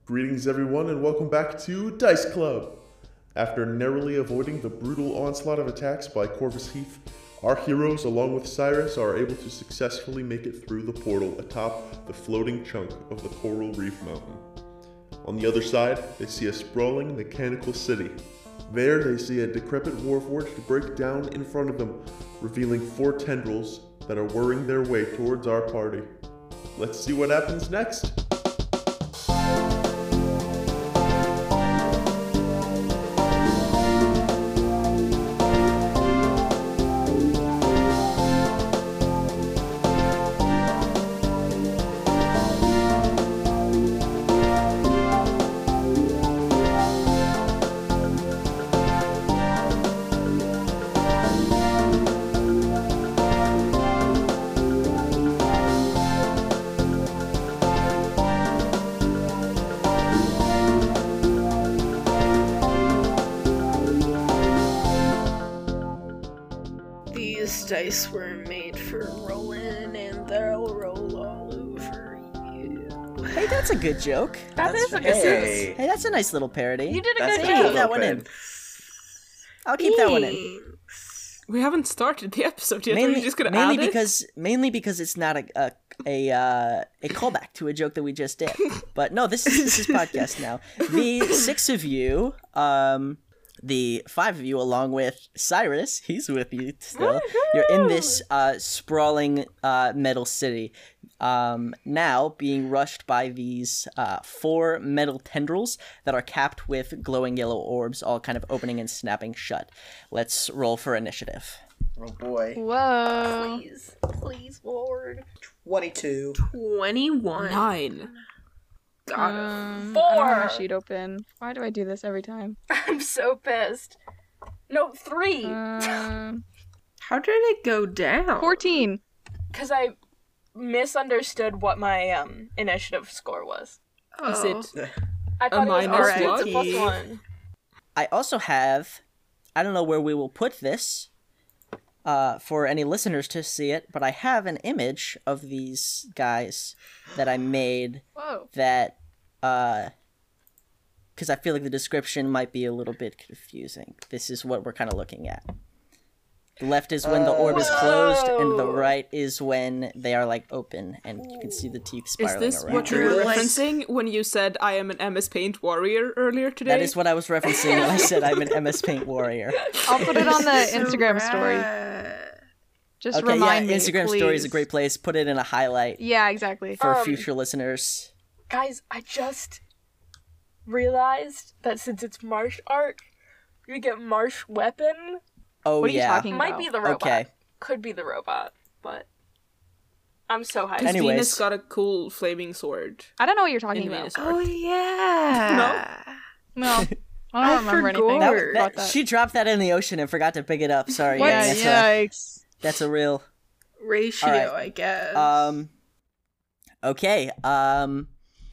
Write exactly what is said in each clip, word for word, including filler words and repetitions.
Greetings everyone and welcome back to Dice Club! After narrowly avoiding the brutal onslaught of attacks by Corvus Heath, our heroes along with Cyrus are able to successfully make it through the portal atop the floating chunk of the Coral Reef Mountain. On the other side, they see a sprawling mechanical city. There they see a decrepit warforged break down in front of them, revealing four tendrils that are whirring their way towards our party. Let's see what happens next! Dice were made for rolling, and they'll roll all over you. Hey, that's a good joke. That that's is a good hey. joke. Hey, that's a nice little parody. You did a that's good a I'll job. keep that one in. I'll keep that one in. We haven't started the episode yet. Mainly, Are you just gonna mainly add it? because mainly because it's not a a a, uh, a callback to a joke that we just did. But no, this is this is podcast now. The six of you, um. The five of you, along with Cyrus, he's with you still. You're in this uh, sprawling uh, metal city, um, now being rushed by these uh, four metal tendrils that are capped with glowing yellow orbs, all kind of opening and snapping shut. Let's roll for initiative. Oh boy. Whoa. Please, please, Lord. twenty-two. Twenty-one. Nine. Got it. Um, Four. I don't have my sheet open. Why do I do this every time? I'm so pissed. No, three. Um, How did it go down? fourteen. Because I misunderstood what my um initiative score was. Is it I thought it was minus alright, what? it's a plus one. I also have, I don't know where we will put this uh, for any listeners to see it, but I have an image of these guys that I made Whoa. that, uh, because I feel like the description might be a little bit confusing. This is what we're kind of looking at. The left is when the orb is closed, and the Whoa. right is when they are, like, open, and you can see the teeth Is spiraling this around. what you You're were like- referencing when you said I am an M S Paint warrior earlier today? That is what I was referencing when I said I'm an M S Paint warrior. I'll put it on the So Instagram story. rad. Just Okay, remind yeah, me, Instagram story is a please. great place. Put it in a highlight Yeah, exactly. for Um, future listeners. Guys, I just realized that since it's Marsh Arc, you get Marsh Weapon. Oh, what are you yeah. talking Might about? be the robot. Okay. Could be the robot, but I'm so hyped. Because Anyways. Venus got a cool flaming sword. I don't know what you're talking In about. Venus Oh Arc. yeah. No. I don't I remember anything forgot. That, Word. that- about that. she dropped that in the ocean and forgot to pick it up. Sorry, What? yeah, Yeah, that's, a, yikes. that's a real. Ratio, Alright. I guess. Um. Okay. Um.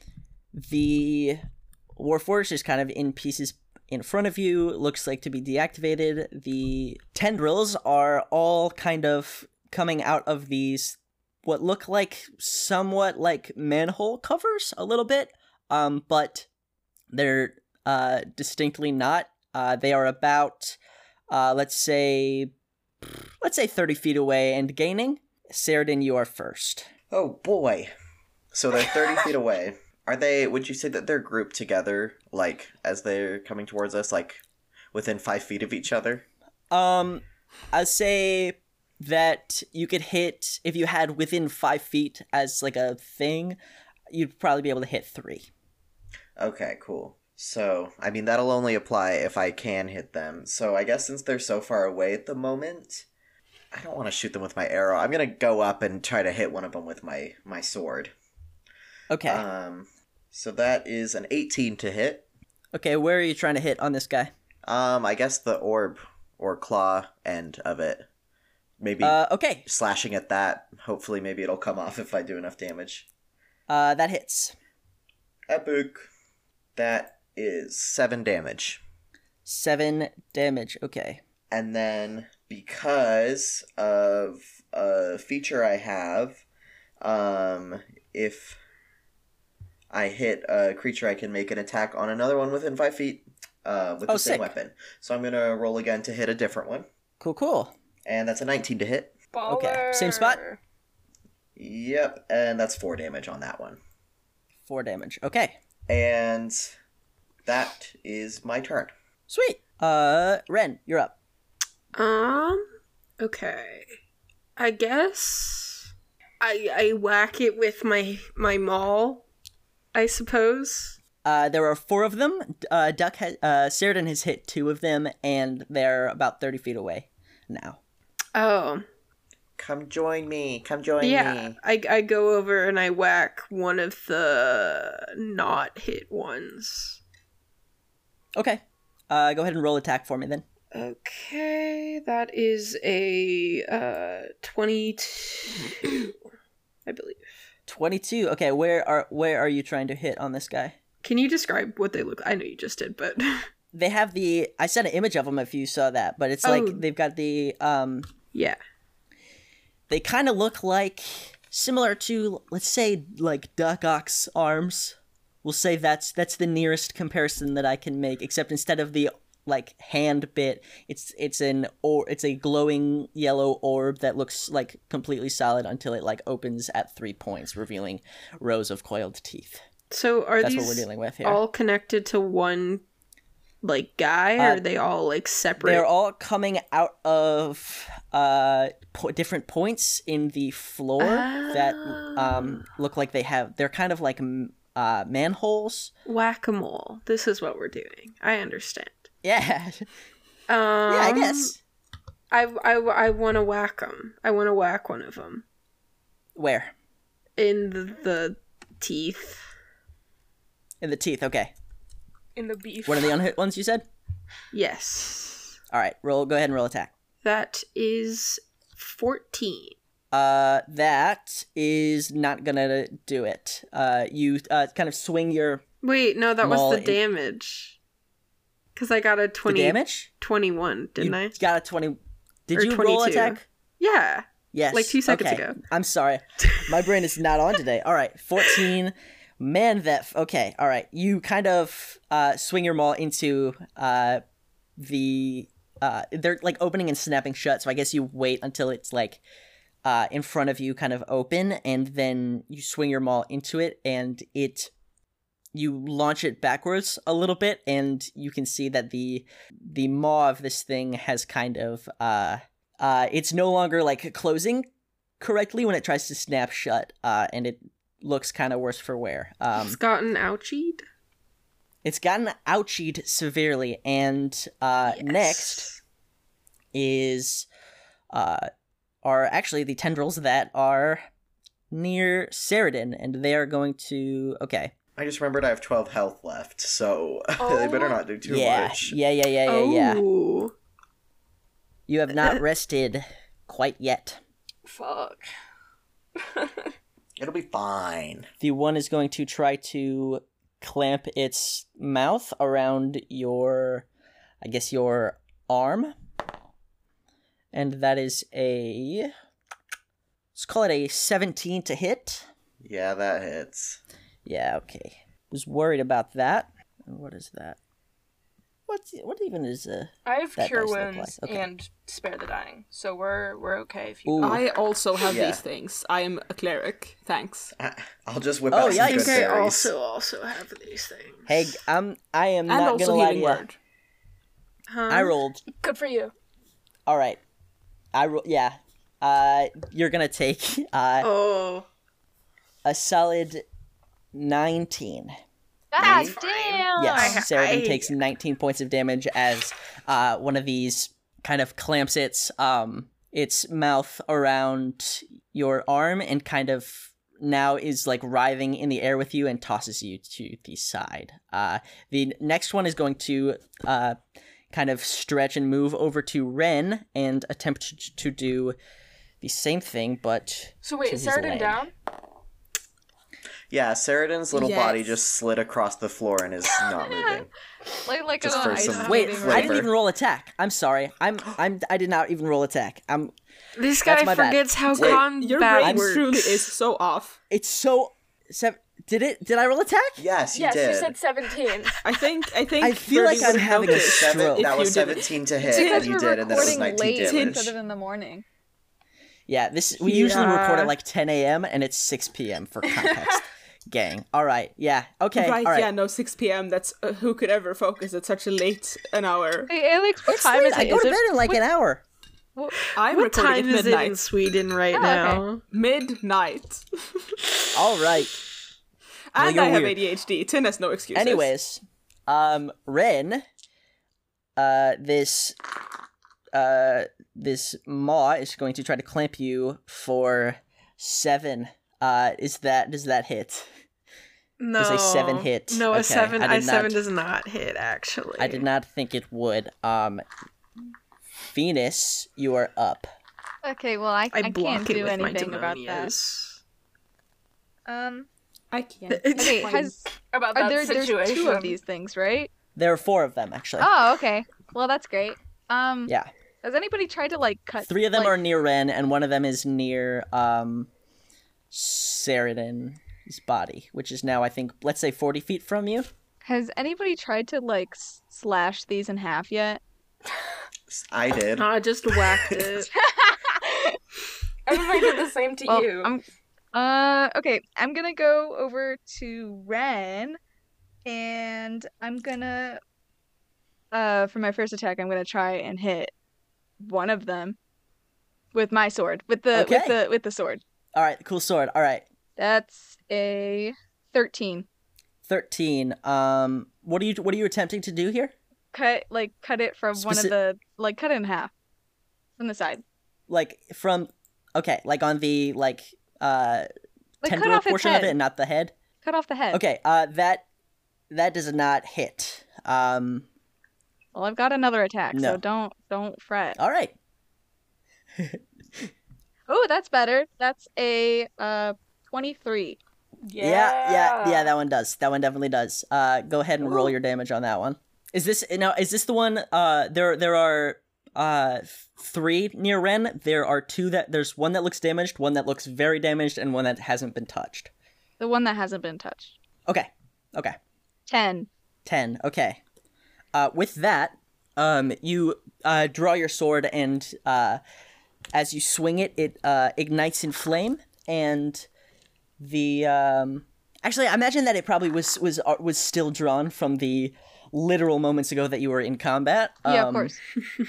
The Warforged is kind of in pieces in front of you. Looks like to be deactivated. The tendrils are all kind of coming out of these what look like somewhat like manhole covers a little bit. Um, but they're uh distinctly not. Uh, they are about uh let's say let's say thirty feet away and gaining. Saradin, you are first. Oh boy. So they're thirty feet away. Are they, would you say that they're grouped together, like, as they're coming towards us, like, within five feet of each other? Um, I'd say that you could hit, if you had within five feet as like a thing, you'd probably be able to hit three. Okay, cool. So, I mean, that'll only apply if I can hit them. So I guess since they're so far away at the moment, I don't want to shoot them with my arrow. I'm gonna go up and try to hit one of them with my, my sword. Okay. Um, so that is an eighteen to hit. Okay, where are you trying to hit on this guy? Um, I guess the orb or claw end of it. Maybe Uh, okay. slashing at that. Hopefully maybe it'll come off if I do enough damage. Uh, that hits. Epic. That is seven damage. Seven damage. Okay. And then because of a feature I have, um, if I hit a creature, I can make an attack on another one within five feet uh, with Oh, the same sick. weapon. So I'm going to roll again to hit a different one. Cool, cool. And that's a nineteen to hit. Okay, same spot? Baller. Yep, and that's four damage on that one. Four damage. Okay. And that is my turn. Sweet. Uh, Ren, you're up. Um, okay. I guess I I whack it with my my maul, I suppose. Uh, there are four of them. Uh, Duck has, uh, Ceridan has hit two of them, and they're about thirty feet away now. Oh. Come join me. Come join Yeah, me. I, I go over and I whack one of the not hit ones. Okay. Uh, go ahead and roll attack for me then. Okay, that is a uh twenty-two, I believe. Twenty-two. Okay, where are where are you trying to hit on this guy? Can you describe what they look? I know you just did, but They have the. I sent an image of them if you saw that, but it's Oh. like they've got the. Um, yeah. they kind of look like similar to, let's say, like Duck Ox arms. We'll say that's that's the nearest comparison that I can make, except instead of the like hand bit, it's it's an or it's a glowing yellow orb that looks like completely solid until it like opens at three points, revealing rows of coiled teeth. So are That's these what we're dealing with here. all connected to one like guy, or Uh, are they all like separate? They're all coming out of uh po- different points in the floor that um look like they have. They're kind of like m- uh manholes. Whack-a-mole. This is what we're doing. I understand. Yeah, Um, yeah, I guess. I I, I want to whack them. I want to whack one of them Where in the, the teeth. in the teeth? Okay, In the beef. one of the unhit ones you said. Yes. All right, roll. Go ahead and roll attack. That is fourteen. Uh, that is not gonna do it. Uh, you uh kind of swing your Wait, no, that Maul was the in- damage. Because I got a the twenty, damage. twenty-one, didn't you I? got a twenty. Did Or you roll twenty-two. attack? Yeah. Yes. Like two seconds okay. ago. I'm sorry. My brain is not on today. All right. fourteen. Man, that. F- okay. All right. You kind of uh, swing your maul into uh, the. Uh, they're like opening and snapping shut. So I guess you wait until it's like uh, in front of you, kind of open, and then you swing your maul into it, and it. You launch it backwards a little bit, and you can see that the the maw of this thing has kind of uh uh it's no longer like closing correctly when it tries to snap shut, uh, and it looks kind of worse for wear. Um, It's gotten ouchied. it's gotten ouchied severely, and uh, Yes. next is uh are actually the tendrils that are near Ceridan, and they are going to okay. I just remembered I have twelve health left, so they Oh. better not do too yeah, much. yeah, yeah, yeah, yeah, yeah. Oh. You have not rested quite yet. Fuck. It'll be fine. The one is going to try to clamp its mouth around your, I guess, your arm. And that is a, let's call it a seventeen to hit. Yeah, that hits. Yeah, okay. Was worried about that. And what is that? What's what even is uh I have That cure dice look wounds like- okay. and spare the dying, so we're we're okay if you. Ooh. I also have Yeah. these things. I am a cleric. Thanks. I- I'll just whip Oh, out yeah, some you good I think I berries. also also have these things. Hey, I'm I am And not also gonna lie to healing you. word. Huh? I rolled. Good for you. All right. I roll. Yeah. Uh, you're gonna take uh Oh. a solid nineteen. God Me? damn! Yes, I- Ceridan I- takes nineteen points of damage as uh, one of these kind of clamps its um its mouth around your arm and kind of now is like writhing in the air with you and tosses you to the side. Uh, the next one is going to uh, kind of stretch and move over to Ren and attempt to, to do the same thing, but So wait, to is his Ceridan leg. down? Yeah, Ceridan's little body Yes. just slid across the floor and is not moving. Like like Just a for ice some Wait, skating I didn't flavor. even roll attack. I'm sorry. I'm I'm I did not even roll attack. I'm This That's guy my bad. forgets how Wait, combat your brain works. truly is so off. it's so sev- Did it? Did I roll attack? Yes, you Yes, did. you said seventeen. I think I think I feel like Birdie I'm would having a notice stroke. Seven, if that was you did it. seventeen to hit, It's and because you we're did, and then it was recording nineteen late damage. instead of in the morning. Yeah, this we usually Yeah. record at like ten a.m. and it's six p.m. for context. Gang. All right. Yeah. Okay. Right, all right. yeah, no, six p.m. That's uh, who could ever focus at such a late an hour? Hey, Alex, what It's time late. is it? I go Is to it- bed in like what- an hour. I'm What recording time at is it midnight. in Sweden right Oh, now? Midnight. All right. And you're I have weird. A D H D. Tin has no excuses. Anyways, um, Ren, uh, this, uh, this maw is going to try to clamp you for seven. Uh, is that does that hit? No. Does a seven hit? No, a Okay, seven. I A did seven not- does not hit. Actually, I did not think it would. Um, Venus, you are up. Okay, well, I, I, I block can't it do with my anything about that. demonias. Um, I can't. okay, has About are that there, there's situation. two of these things, right? There are four of them actually. Oh, okay. Well, that's great. Um, Yeah, has anybody tried to like cut? three of them like- are near Ren, and one of them is near um, Saradin's body, which is now I think let's say forty feet from you. Has anybody tried to like s- slash these in half yet? I did. I just whacked it. Everybody did the same to Well, you. I'm. Uh, okay. I'm gonna go over to Ren, and I'm gonna. Uh, for my first attack, I'm gonna try and hit one of them with my sword, with the with Okay. the with the sword. All right, cool sword. All right, That's a thirteen. thirteen. Um, what are you what are you attempting to do here? Cut like cut it from one of Speci- the like cut it in half from the side. Like from okay, like on the like uh Like cut tendril off its portion head. of it and not the head. Cut off the head. Okay, uh that that does not hit. Um Well, I've got another attack, No. so don't don't fret. all right. Oh, that's better. That's a uh twenty-three. Yeah, yeah, yeah, that one does. That one definitely does. Uh go ahead and roll your damage on that one. Is this now is this the one uh there there are uh three near Ren. There are two that there's one that looks damaged, one that looks very damaged, and one that hasn't been touched. The one that hasn't been touched. Okay. Okay. Ten. ten. Okay. Uh, with that, um, you uh, draw your sword, and uh, as you swing it, it uh, ignites in flame. And the um, actually, I imagine that it probably was was uh, was still drawn from the literal moments ago that you were in combat. Yeah, of Um, course.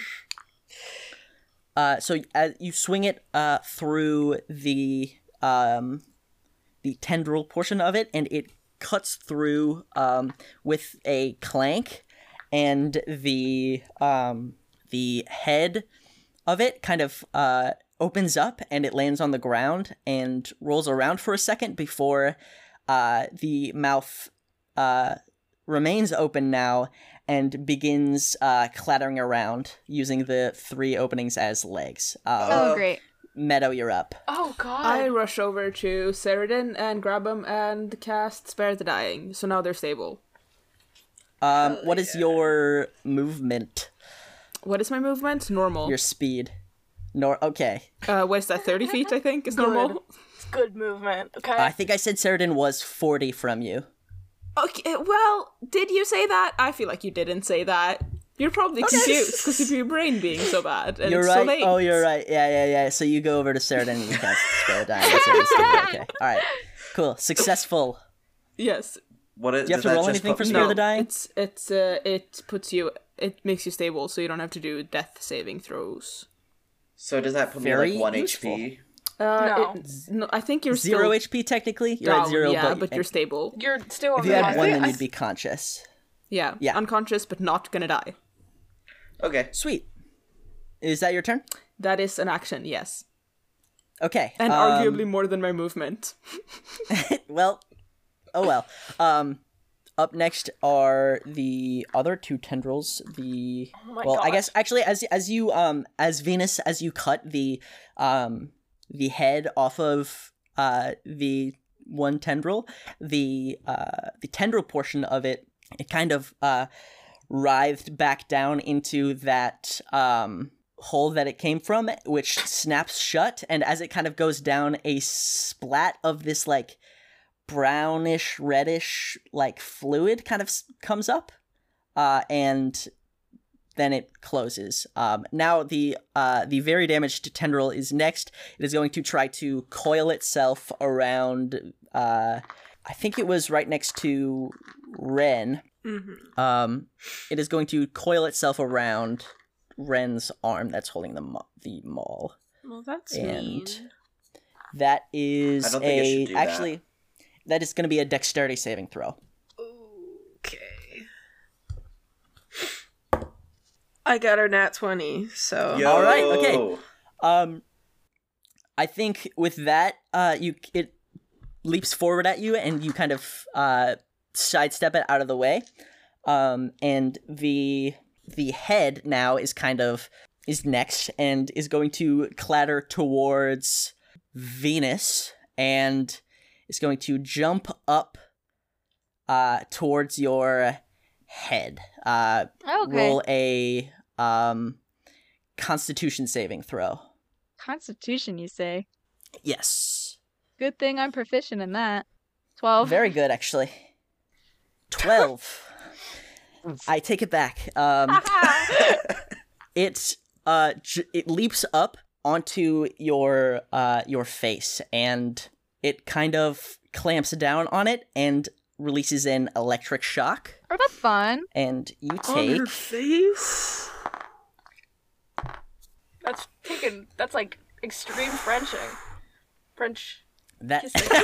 Uh, so as you swing it uh, through the um, the tendril portion of it, and it cuts through um, with a clank, and the um, the head of it kind of uh, opens up, and it lands on the ground and rolls around for a second before uh, the mouth uh, remains open now and begins uh, clattering around using the three openings as legs. Um, Oh, great. Meadow, you're up. Oh god. I rush over to Saradin and grab him and cast Spare the Dying. So now they're stable. Um, what is your movement? What is my movement? Normal. Your speed? Nor okay. Uh, what is that? thirty feet, I think, is normal. It's good movement. Okay. I think I said Saradin was forty from you. Okay, well, did you say that? I feel like you didn't say that. You're probably confused because of your brain being so bad. And You're it's right. So late. Oh, you're right. Yeah, yeah, yeah. So you go over to Saradin and you cast Spare the Dying. That's what it's doing. Okay. All right. Cool. Successful. Yes. What is, Do you have does to roll that just anything put for me- Spare No, the Dying? it's it's uh it puts you it makes you stable, so you don't have to do death saving throws. So does that put Very me like one useful. H P? Uh, No. it's- no, I think you're Zero still H P technically. You're down, at zero, yeah, but, but you're stable. You're still on if you the had line. one, I- then I- you'd be conscious. Yeah, Yeah. unconscious but not gonna die. Okay. Sweet. Is that your turn? That is an action, yes, Okay. and um, arguably more than my movement. well, oh well. Um, up next are the other two tendrils. The Oh my well, I gosh. guess actually, as as you um as Venus, as you cut the um the head off of uh the one tendril, the uh the tendril portion of it, it kind of uh writhed back down into that um hole that it came from, which snaps shut, and as it kind of goes down, a splat of this like brownish, reddish, like fluid kind of s- comes up, uh, and then it closes. Um, now the uh, the very damaged tendril is next. It is going to try to coil itself around. Uh, I think it was right next to Ren. Mm-hmm. Um, it is going to coil itself around Ren's arm that's holding the ma- the maul. Well, that's And mean. that is I don't think it a should do that. actually that is going to be a dexterity saving throw. Okay. I got a nat twenty, so. Yo. All right, okay. Um, I think with that, uh, you it leaps forward at you, and you kind of uh sidestep it out of the way. Um, and the the head now is kind of is next, and is going to clatter towards Venus, and is going to jump up, uh, towards your head. Uh, Okay. roll a um Constitution saving throw. Constitution, you say? Yes. Good thing I'm proficient in that. Twelve. Very good, actually. Twelve. I take it back. Um, it uh, j- it leaps up onto your uh your face, and it kind of clamps down on it and releases an electric shock. Oh, that's fun. And you On take her face? That's taken. That's like extreme Frenching. French. that. kissing.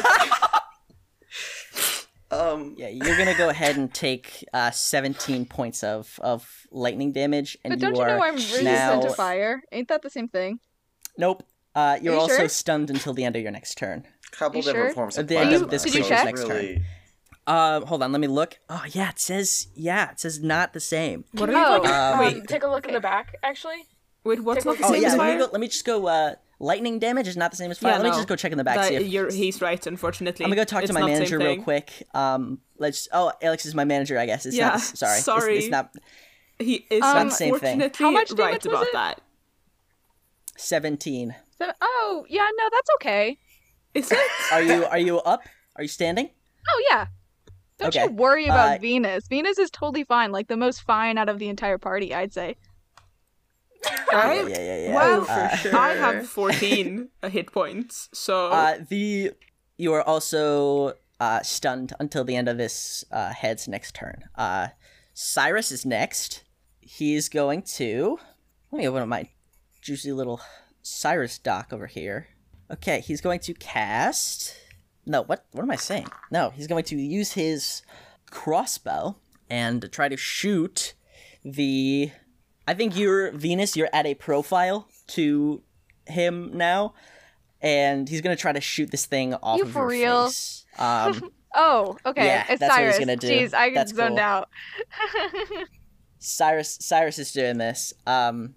Um, Yeah, you're gonna go ahead and take uh, seventeen points of, of lightning damage, and But don't you you are know I'm resistant now. to fire? Ain't that the same thing? Nope. Uh, you're you also sure? stunned until the end of your next turn. couple You different sure? forms At of the end plasma. of this so creature's it's next turn. really... Uh, hold on, let me look. Oh yeah, it says yeah, it says not the same. What are Can you you, talking Um, um, Wait, take a look in the back, actually. wait, what's take a not the look- Oh same yeah, as let me fire? go. Let me just go. Uh, lightning damage is not the same as fire. Yeah, let me no. just go check in the back. That- See if, you're, he's right, unfortunately. I'm gonna go talk It's to my not the same manager real thing. quick. Um, let's. Oh, Alex is my manager. I guess it's Yeah, not. Sorry, It's- sorry. It's, not He is Um, Not the same thing. unfortunately How much damage right was about it? that. seventeen. So, oh, yeah, no, that's okay. Is it? Are you? Are you up? Are you standing? Oh, yeah. Don't Okay. you worry about Uh, Venus. Venus is totally fine, like the most fine out of the entire party, I'd say. I, Yeah, yeah, yeah. yeah. Well, Uh, for sure. I have fourteen hit points, so Uh, the you are also uh, stunned until the end of this uh, head's next turn. Uh, Cyrus is next. He's going to. Let me open up my juicy little Cyrus doc over here. Okay, he's going to cast. No, what? What am I saying? No, he's going to use his crossbow and try to shoot the. I think you're Venus. You're at a profile to him now, and he's gonna try to shoot this thing off You of for your real? face. Um, Oh, okay. Yeah, it's that's what he's Cyrus. gonna do. Jeez, I get That's zoned cool. out. Cyrus, Cyrus is doing this. Um,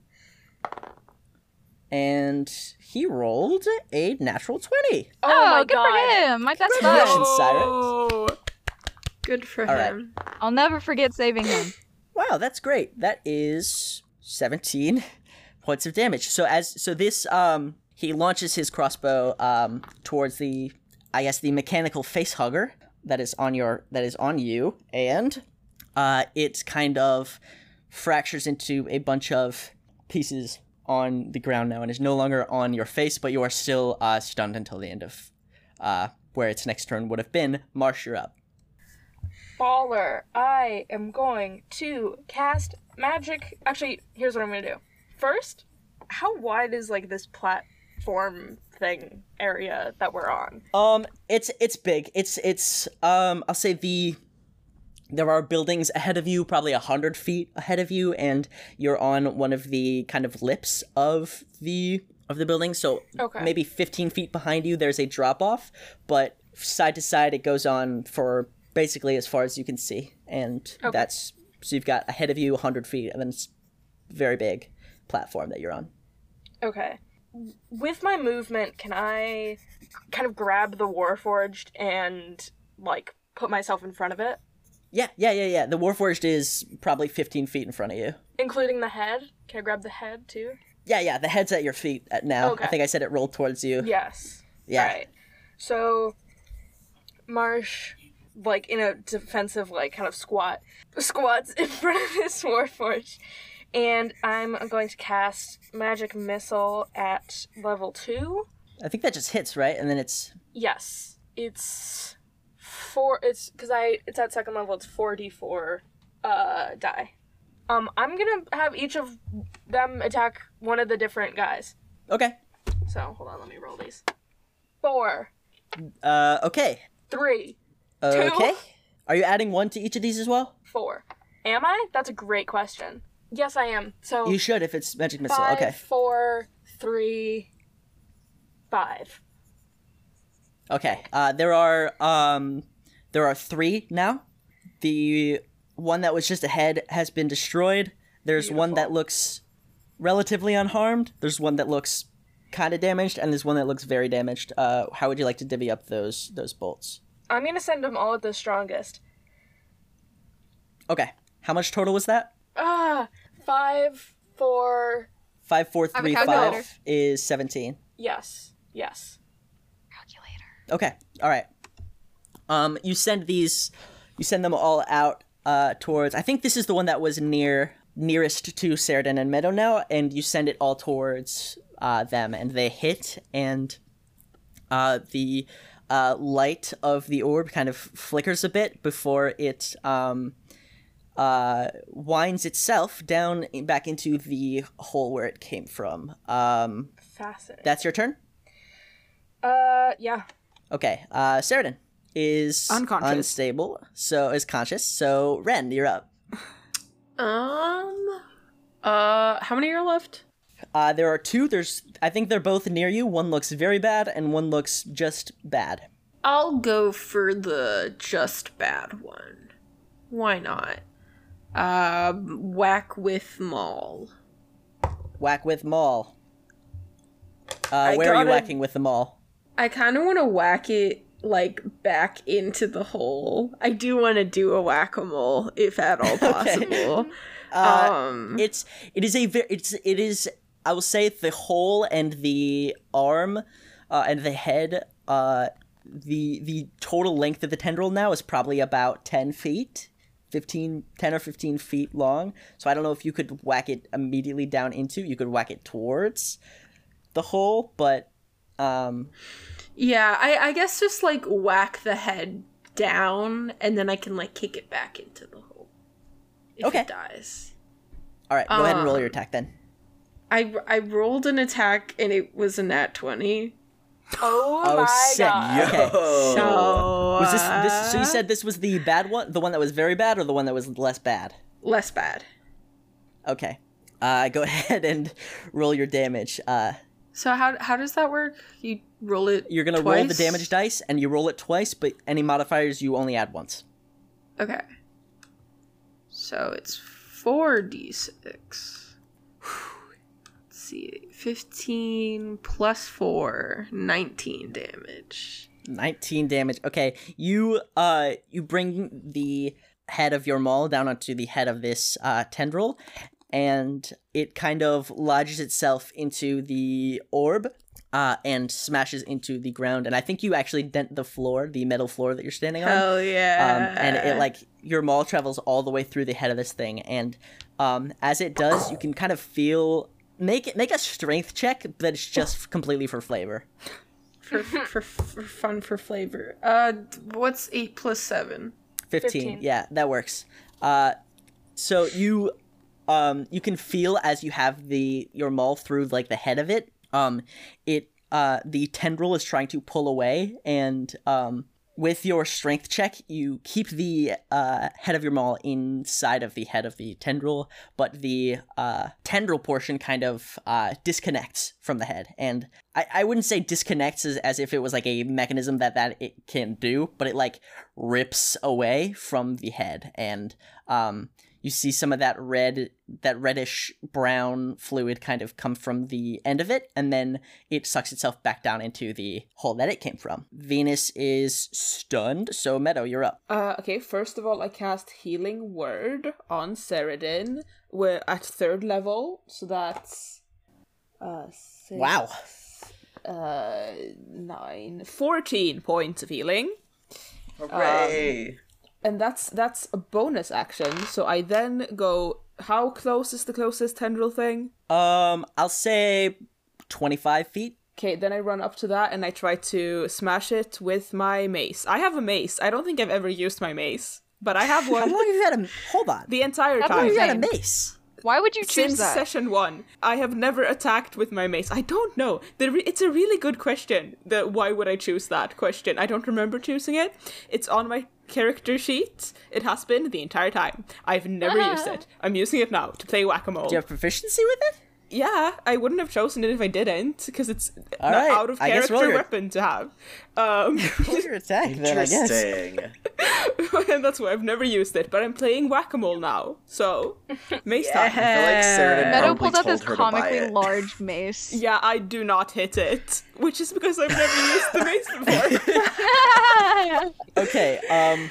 and he rolled a natural twenty. Oh, Oh, my good god. for him. My best Congratulations. bud. Cyrus. Oh, Good for All right. him. I'll never forget saving him. Wow, that's great. That is seventeen points of damage. So as so this um he launches his crossbow um towards the I guess the mechanical face hugger that is on your that is on you, and uh it kind of fractures into a bunch of pieces on the ground now and is no longer on your face, but you are still uh stunned until the end of uh where its next turn would have been. Marsh, you're up. Baller. I am going to cast magic. Actually, here's what I'm gonna do. First, how wide is like this platform thing area that we're on? Um, it's it's big. It's it's um, I'll say the there are buildings ahead of you, probably a hundred feet ahead of you, and you're on one of the kind of lips of the of the building. So Okay. maybe fifteen feet behind you, there's a drop off, but side to side, it goes on for basically as far as you can see, and Okay. that's so you've got ahead of you a hundred feet, and then it's very big platform that you're on. Okay. With my movement, can I kind of grab the Warforged and like put myself in front of it, Yeah, yeah, yeah, yeah. The Warforged is probably fifteen feet in front of you. including the head? Can I grab the head too? Yeah, yeah, the head's at your feet at now. Okay. I think I said it rolled towards you. Yes. Yeah. Alright. So Marsh, like in a defensive, like kind of squat, squats in front of this Warforged, and I'm going to cast Magic Missile at level two. I think that just hits, right? And then it's Yes, it's four. It's because I it's at second level. It's four d four uh die. Um, I'm gonna have each of them attack one of the different guys. okay. So hold on, let me roll these. Four, Uh, okay. three, Okay. Are you adding one to each of these as well? four. Am I? That's a great question. Yes, I am. So You should if it's magic missile. five, Okay. four, three, five. Okay. Uh, there are um, there are three now. The one that was just ahead has been destroyed. There's one that looks relatively unharmed. There's one that looks kind of damaged, and there's one that looks very damaged. Uh, how would you like to divvy up those those bolts? I'm gonna send them all at the strongest. Okay. How much total was that? Ah, five, four. Five, four, have a three, calculator. five is seventeen. Yes, yes. Okay. All right. Um, you send these, you send them all out uh towards. I think this is the one that was near nearest to Seridan and Meadow now, and you send it all towards uh them, and they hit, and uh the uh light of the orb kind of flickers a bit before it um uh winds itself down in- back into the hole where it came from. Um, Fascinating. that's your turn. Uh, yeah. Okay, uh, Seridan is Unconscious. unstable, so is conscious. So Ren, you're up. Um. Uh. How many are left? Uh, there are two. There's, I think they're both near you. One looks very bad, and one looks just bad. I'll go for the just bad one. Why not? Uh, whack with Maul. Whack with Maul. Uh, I where are you gotta- whacking with the Maul? I kind of want to whack it, like, back into the hole. I do want to do a whack-a-mole, if at all possible. Uh, um, It's it is a very it's it is I will say the hole and the arm, uh, and the head. Uh, the the total length of the tendril now is probably about ten feet. fifteen, ten or fifteen feet long. So I don't know if you could whack it immediately down into. You could whack it towards the hole, but um, yeah, I, I guess just, like, whack the head down, and then I can, like, kick it back into the hole. If Okay. it dies. all right. Go ahead and roll Um, your attack then. I, I rolled an attack, and it was a nat twenty. Oh, Oh, my sick. god. Okay. So, Was this this? So you uh, said this was the bad one, the one that was very bad, or the one that was less bad? less bad. Okay. Uh, go ahead and roll your damage. Uh, So how how does that work? You roll it you're gonna roll the twice? damage dice, and you roll it twice, but any modifiers you only add once. Okay. So it's four d six. Let's see. fifteen plus four, nineteen damage. nineteen damage. Okay, you uh you bring the head of your maul down onto the head of this uh tendril, and it kind of lodges itself into the orb uh and smashes into the ground, and I think you actually dent the floor, the metal floor that you're standing on. Hell yeah. Um, and it like your maul travels all the way through the head of this thing, and um, as it does, you can kind of feel make it make a strength check, but it's just completely for flavor. for, for for fun for flavor. Uh, what's eight plus seven? Fifteen. Fifteen. Yeah, that works. Uh, so you um you can feel as you have the your maul through like the head of it. Um, it uh the tendril is trying to pull away, and um. With your strength check, you keep the uh, head of your maul inside of the head of the tendril, but the uh, tendril portion kind of uh, disconnects from the head. And I, I wouldn't say disconnects as, as if it was like a mechanism that, that it can do, but it like rips away from the head. And um, you see some of that red, that reddish brown fluid kind of come from the end of it, and then it sucks itself back down into the hole that it came from. Venus is stunned, so Meadow, you're up. Uh, okay, first of all, I cast Healing Word on Ceridin. We're at third level, so that's uh, six, Wow. uh, nine, fourteen points of healing. Hooray! And that's that's a bonus action. So I then go. How close is the closest tendril thing? Um, I'll say twenty-five feet. Okay, then I run up to that and I try to smash it with my mace. I have a mace. I don't think I've ever used my mace, but I have How one long have you had a... Hold on. the entire How How long time. have you had a Same. mace? Why would you choose Since that? session one, I have never attacked with my mace. I don't know. The re- it's a really good question. The why would I choose that question? I don't remember choosing it. It's on my character sheet. It has been the entire time. I've never used it. I'm using it now to play whack-a-mole. Do you have proficiency with it? Yeah, I wouldn't have chosen it if I didn't, because it's All an right, out of I guess character roll your- weapon to have. Um, Roll your attack, then, I guess. Interesting. and that's why I've never used it. But I'm playing whack-a-mole now, so mace time. I feel like Sarah Meadow probably pulled out told this her to buy comically it. large mace. Yeah, I do not hit it, which is because I've never used the mace before. Okay, um,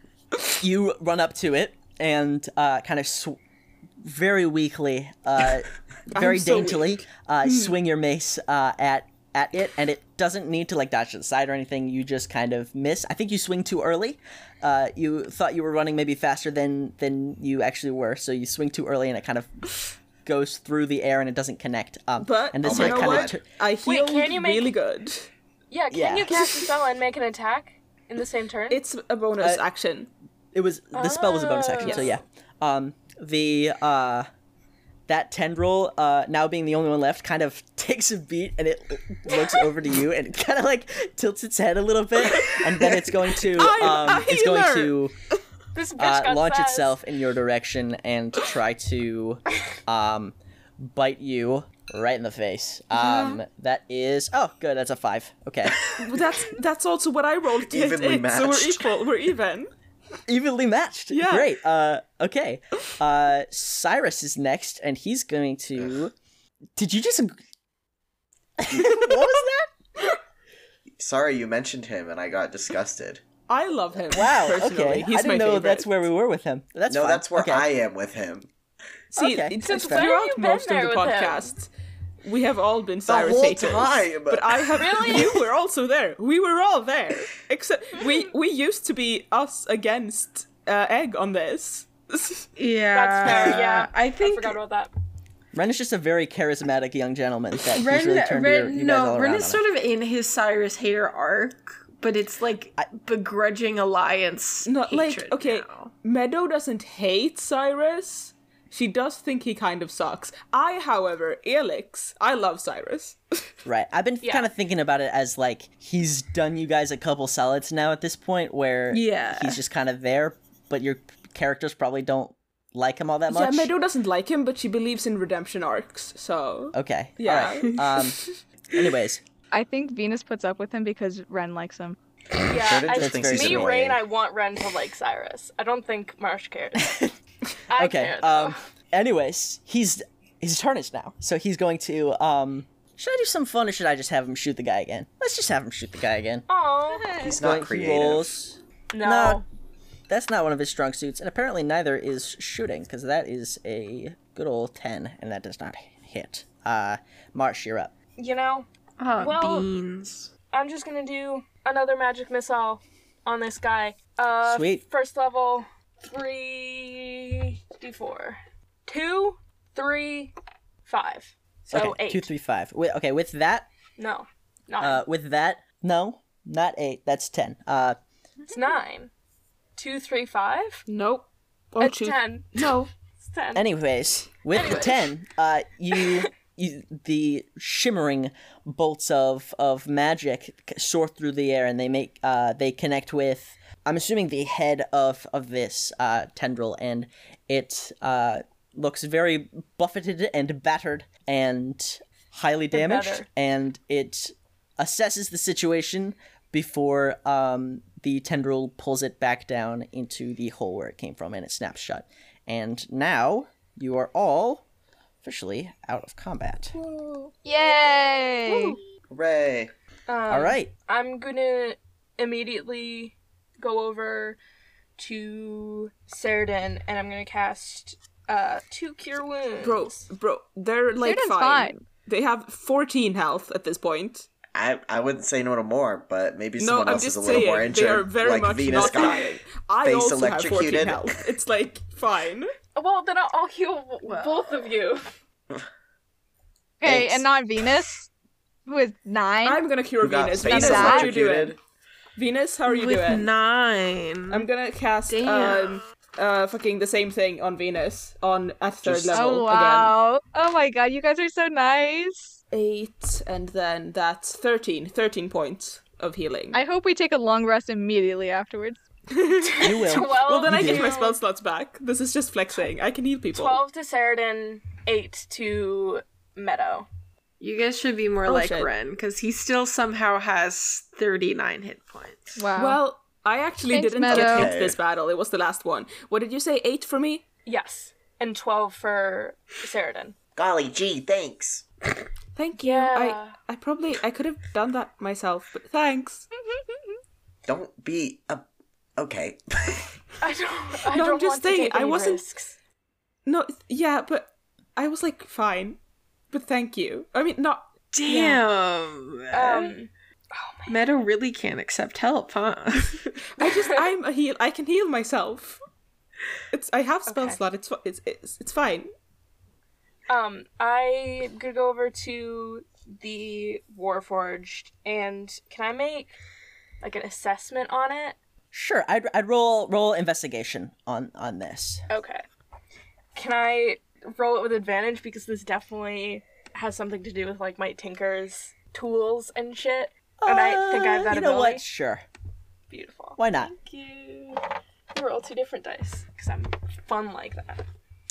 you run up to it and uh, kind of sw- very weakly, uh, very so daintily, uh, swing your mace uh, at at it, and it doesn't need to like dodge to the side or anything. You just kind of miss. I think you swing too early. Uh, you thought you were running maybe faster than than you actually were, so you swing too early, and it kind of goes through the air and it doesn't connect. Um, But and this Oh you my know kind what? of I Wait, healed can you make- really good. Yeah, can Yeah. you cast a spell and make an attack in the same turn? It's a bonus Uh, action. It was the spell was a bonus action, so yeah. Um, the uh, that tendril, uh, now being the only one left, kind of takes a beat and it looks over to you and it kind of like tilts its head a little bit, and then it's going to I'm um, a it's going healer! to this bitch uh, got launch sass. itself in your direction and try to um, bite you right in the face. Um, that is oh good, that's a five. Okay. But that's that's also what I rolled to hit Evenly it, so we're matched. equal. We're even. Evenly matched. Yeah. Great. Uh, okay. Uh, Cyrus is next, and he's going to. Did you just? What was that? Sorry, you mentioned him and I got disgusted. I love him. Wow. personally. Okay. He's I didn't my know favorite. that's where we were with him. That's no, fine. that's where okay. I am with him. See, Okay, it's, that's it's fair. Where have throughout you been most of there the with him? podcast, we have all been Cyrus whole haters. time. But I have. Really? You were also there. We were all there. Except we we used to be us against uh, Egg on this. Yeah. That's fair, yeah. I I think forgot about that. Ren is just a very charismatic young gentleman that Ren, he's really turned Ren, your, you guys all no, around Ren on is him. sort of in his Cyrus hater arc, but it's like begrudging alliance. Not like hatred okay. now. Meadow doesn't hate Cyrus. She does think he kind of sucks. I, however, Elix, I love Cyrus. Right. I've been Yeah. kind of thinking about it as like he's done you guys a couple solids now at this point where Yeah. he's just kind of there, but your characters probably don't like him all that Yeah, much. Meadow doesn't like him, but she believes in redemption arcs, so... Okay. Yeah. All right. Um. Anyways, I think Venus puts up with him because Ren likes him. Yeah, Jordan I, just thinks he's me, annoying. Rain, I want Ren to like Cyrus. I don't think Marsh cares. I okay. care, though. Um. Anyways, he's his turn is now, so he's going to um. Should I do some fun or should I just have him shoot the guy again? Let's just have him shoot the guy again. Aw. He's Going- not he creative. rolls. No. No. That's not one of his strong suits, and apparently neither is shooting, because that is a good old ten, and that does not hit. Uh, Marsh, you're up. You know, Oh, Well- beans. I'm just gonna do another magic missile on this guy. Uh, Sweet. First level, three d four, two, three, five. So okay, eight. two, three, five. Wi- okay, with that, No, nine. uh, with that, no, not eight. That's ten. Uh, it's nine. Two, three, five. Nope. Oh, It's shoot. ten. No. It's ten. anyways, with the Anyways. ten, uh, you, you, the shimmering bolts of of magic soar through the air, and they make, uh, they connect with. I'm assuming the head of of this uh tendril, and it uh looks very buffeted and battered and highly damaged, better. and it assesses the situation before um, the tendril pulls it back down into the hole where it came from, and it snaps shut. And now you are all officially out of combat. Yay! Hooray! Um, All right. I'm gonna immediately go over to Ceridan, and I'm gonna cast uh two cure wounds. Bro, bro, they're like Ceridan's fine. fine. They have fourteen health at this point. I, I wouldn't say no to more, but maybe No, someone I'm else is just a little saying, more injured. they are very like much Venus not got dying. I face also have fourteen electrocuted. health. It's like, fine. Well, then I'll, I'll heal both of you. Okay, Thanks. and not Venus with nine. I'm gonna cure Who got Venus. face Venus, how are you doing? electrocuted. Venus, how are you With doing? nine. I'm gonna cast Damn. um uh fucking the same thing on Venus on at third Just- level Oh again. wow! Oh my god, you guys are so nice. Eight and then that's thirteen. Thirteen points of healing. I hope we take a long rest immediately afterwards. You will. twelve well then I You get do. my spell slots back. This is just flexing. I can heal people. twelve to Saradin, eight to Meadow. You guys should be more Oh, like shit. Ren, because he still somehow has thirty-nine hit points. Wow. Well, I actually Thanks, didn't Meadow. get hit Okay. this battle. It was the last one. What did you say? Eight for me? Yes. And twelve for Saradin. Golly gee, thanks. Thank you. Yeah. I I probably I could have done that myself, but thanks. Don't be a... Okay. I don't, I No, I'm don't just want to saying, take I any wasn't- risks. No, yeah, but I was like fine. But thank you. I mean, not Damn. Um, Meadow really can't accept help, huh? I just I'm a heal. I can heal myself. It's I have spell Okay. slot. It's fi- it's it's it's fine. um, I'm gonna go over to the Warforged, and can I make, like, an assessment on it? Sure, I'd I'd roll roll investigation on on this. Okay. Can I roll it with advantage, because this definitely has something to do with, like, my Tinker's tools and shit, and I think I have Uh, that you know ability. what? Sure. Beautiful. Why not? Thank you. Roll two different dice, because I'm fun like that.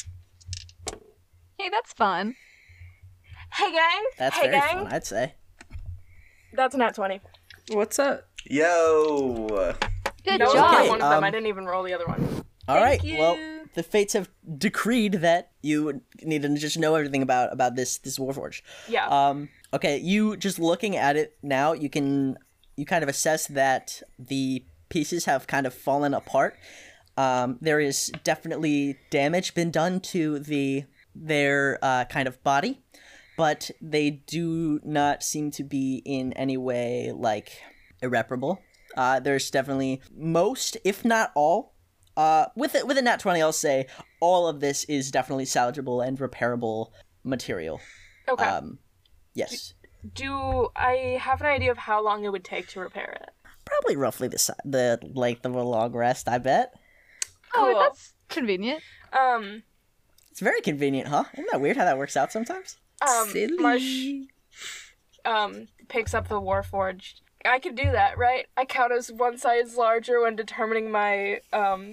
Hey, that's fun. Hey, gang! That's hey, very gang! fun, I'd say. That's a nat twenty. What's up? Yo! Good No, job. okay, one of them. um, I didn't even roll the other one. All Thank right. Well, you. the fates have decreed that you need to just know everything about about this this Warforged. Yeah. Um. Okay. You just looking at it now, you can you kind of assess that the pieces have kind of fallen apart. Um. There is definitely damage been done to the their uh, kind of body, but they do not seem to be in any way like irreparable. Uh, there's definitely most, if not all, uh, with it with a nat twenty, I'll say all of this is definitely salvageable and repairable material. okay. Um, yes, Do I have an idea of how long it would take to repair it? probably roughly the si- the length of a long rest. I bet Oh, Cool. that's convenient. Um. it's very convenient, huh? Isn't that weird how that works out sometimes? Um. Silly. Marsh. Um. Picks up the Warforged. I could do that, right? I count as one size larger when determining my um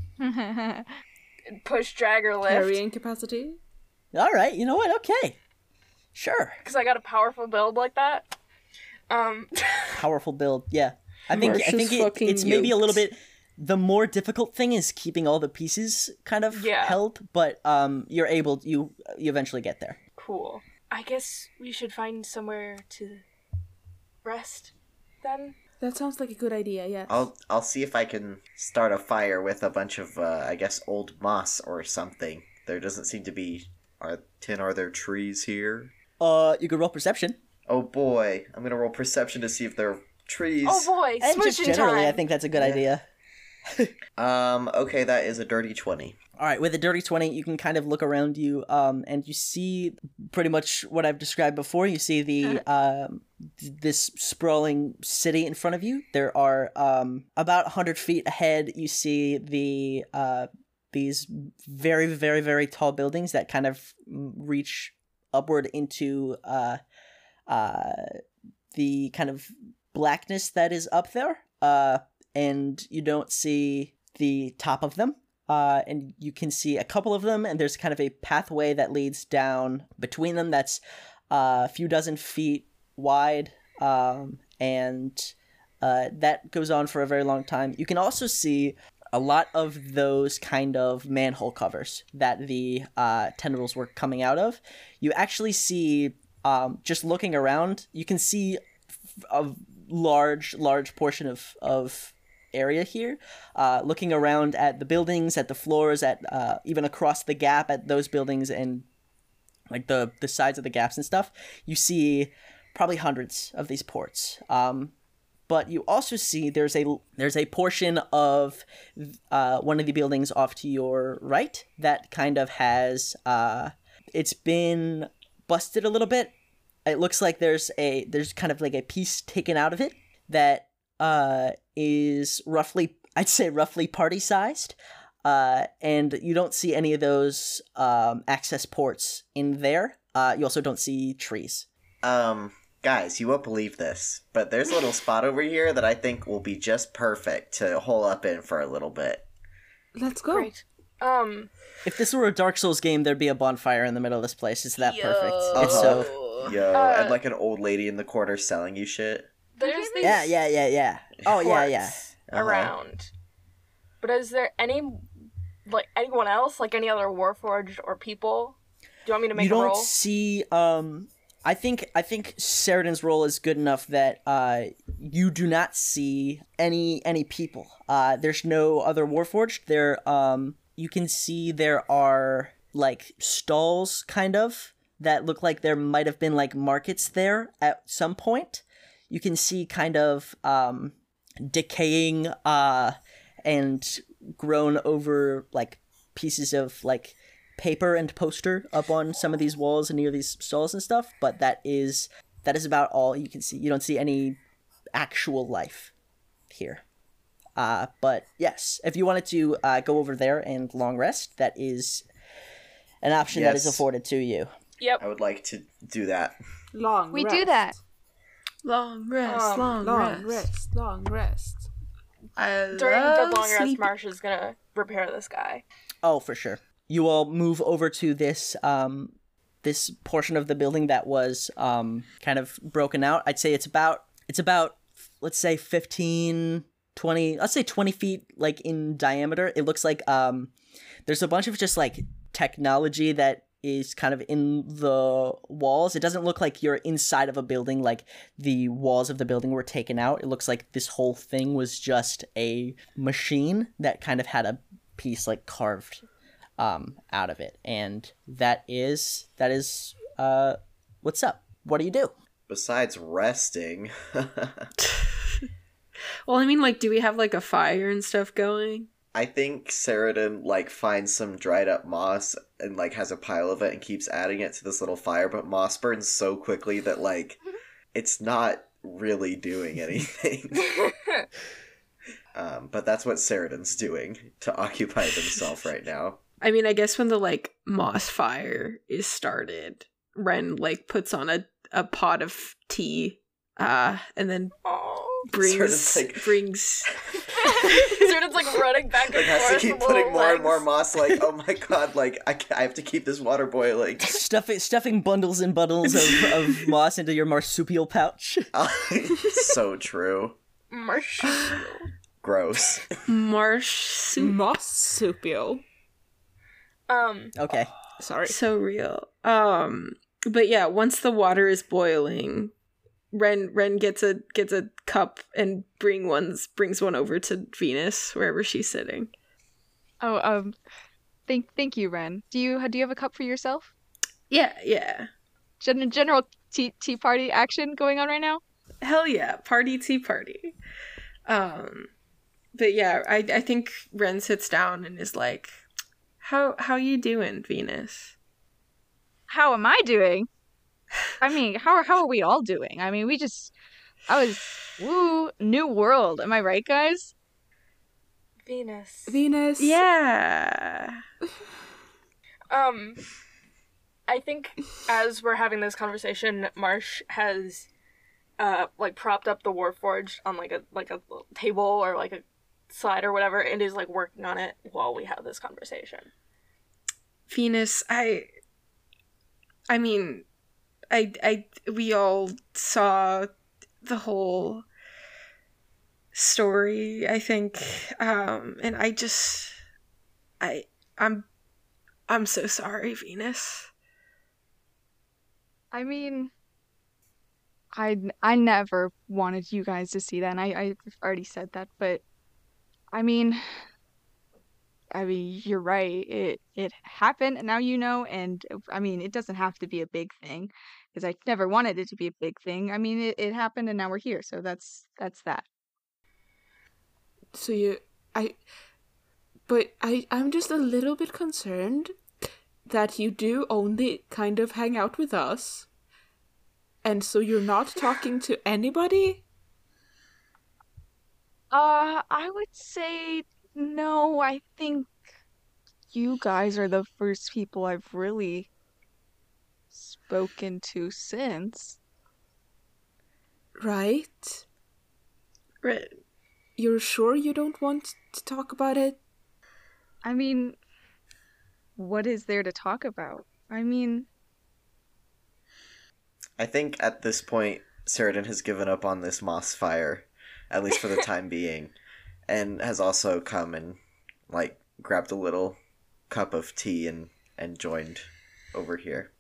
push, drag, or lift. Carrying capacity. All right, you know what? Okay, sure. Because I got a powerful build like that. Um. Powerful build. Yeah, I think I Marsh is think it, fucking it's maybe a little yoked. bit. The more difficult thing is keeping all the pieces kind of Yeah. held, but um, you're able you you eventually get there. Cool. I guess we should find somewhere to rest then. That sounds like a good idea. Yes. I'll I'll see if I can start a fire with a bunch of uh, I guess old moss or something. There doesn't seem to be are ten are there trees here? Uh, you could roll perception. Oh boy, I'm gonna roll perception to see if there are trees. Oh boy, And just smooching generally, time. I think that's a good Yeah. idea. Um, okay, that is a dirty twenty. All right, with a dirty twenty, you can kind of look around you, um, and you see pretty much what I've described before. You see the um, th- this sprawling city in front of you. There are um, about a hundred feet ahead. You see the uh, these very, very, very tall buildings that kind of mm, reach upward into uh, uh, the kind of blackness that is up there. Uh, and you don't see the top of them. Uh, and you can see a couple of them, and there's kind of a pathway that leads down between them that's uh, a few dozen feet wide, um, and uh, that goes on for a very long time. You can also see a lot of those kind of manhole covers that the uh, tendrils were coming out of. You actually see, um, just looking around, you can see a large, large portion of, of area here, uh, looking around at the buildings, at the floors, at uh, even across the gap at those buildings and like the the sides of the gaps and stuff. You see probably hundreds of these ports. Um, but you also see there's a there's a portion of uh, one of the buildings off to your right that kind of has uh, it's been busted a little bit. It looks like there's a there's kind of like a piece taken out of it that uh, is roughly, I'd say roughly party sized. Uh, and you don't see any of those um, access ports in there. Uh, you also don't see trees. Um, guys, you won't believe this, but there's a little spot over here that I think will be just perfect to hole up in for a little bit. Let's go. Great. Um, If this were a Dark Souls game, there'd be a bonfire in the middle of this place. It's that Yo. perfect. Uh-huh. It's so... Yo, Uh, and like an old lady in the corner selling you shit. there's these Yeah, yeah, yeah, yeah. Oh, yeah, yeah. ports Uh-huh. around. But is there any, like, anyone else? Like, any other Warforged or people? Do you want me to make You a don't roll? see, um... I think I think Sheridan's role is good enough that uh, you do not see any any people. Uh, there's no other Warforged. There, um, you can see there are like stalls, kind of, that look like there might have been like markets there at some point. You can see kind of um, decaying uh, and grown over like pieces of like paper and poster up on some of these walls and near these stalls and stuff, but that is that is about all you can see. You don't see any actual life here. Uh, but yes, if you wanted to uh, go over there and long rest, that is an option that is Yes. afforded to you. Yep. I would like to do that. Long We rest. do that. Long rest, Um, long, Long rest. rest. Long rest. I During the love long rest, sleep- Marsh is gonna repair this guy. Oh, for sure. You all move over to this um this portion of the building that was um kind of broken out. I'd say it's about it's about let's say fifteen, twenty, let's say twenty feet like in diameter. It looks like um there's a bunch of just like technology that is kind of in the walls. It doesn't look like you're inside of a building, like the walls of the building were taken out. It looks like this whole thing was just a machine that kind of had a piece like carved um out of it. And that is that is uh what's up. What do you do? Besides resting, Well, I mean, like, do we have like a fire and stuff going? I think Saradin like finds some dried up moss and like has a pile of it and keeps adding it to this little fire, but moss burns so quickly that like it's not really doing anything. um, but that's what Saradin's doing to occupy himself right now. I mean, I guess when the like moss fire is started, Ren like puts on a, a pot of tea, uh, and then Oh. brings Saradin's, like- brings. Zerdan's like running back and Like has to forth. keep with putting little more and more legs. moss. Like, oh my god! Like I, ca- I have to keep this water boiling. Stuffing stuffing bundles and bundles of, of moss into your marsupial pouch. So true. Marsupial. Gross. Marsh soup. Marsupial. Um, Okay. Sorry. So real. Um, but yeah, once the water is boiling, Ren Ren gets a gets a cup and bring one's brings one over to Venus wherever she's sitting. Oh, um, thank thank you, Ren. Do you do you have a cup for yourself? Yeah, yeah. Gen- general tea tea party action going on right now. Hell yeah, party tea party. Um, but yeah, I I think Ren sits down and is like, "How how you doing, Venus?" How am I doing? I mean, how how are we all doing? I mean, we just, I was, woo, new world. Am I right, guys? Venus. Venus. Yeah. Um, I think as we're having this conversation, Marsh has, uh, like propped up the Warforged on like a like a table or like a slide or whatever, and is like working on it while we have this conversation. Venus, I I mean, I I we all saw the whole story, I think. Um and I just I I'm I'm so sorry, Venus. I mean, I I never wanted you guys to see that, and I I've already said that, but I mean, I mean, you're right. It it happened, and now you know. And I mean, it doesn't have to be a big thing, because I never wanted it to be a big thing. I mean, it, it happened, and now we're here. So that's that's that. So you, I, but I, I'm just a little bit concerned that you do only kind of hang out with us, and so you're not talking to anybody? Uh, I would say no. I think you guys are the first people I've really spoken to since. Right? Right. You're sure you don't want to talk about it? I mean, what is there to talk about? I mean, I think at this point, Ceridan has given up on this moss fire, at least for the time being, and has also come and, like, grabbed a little cup of tea and, and joined over here.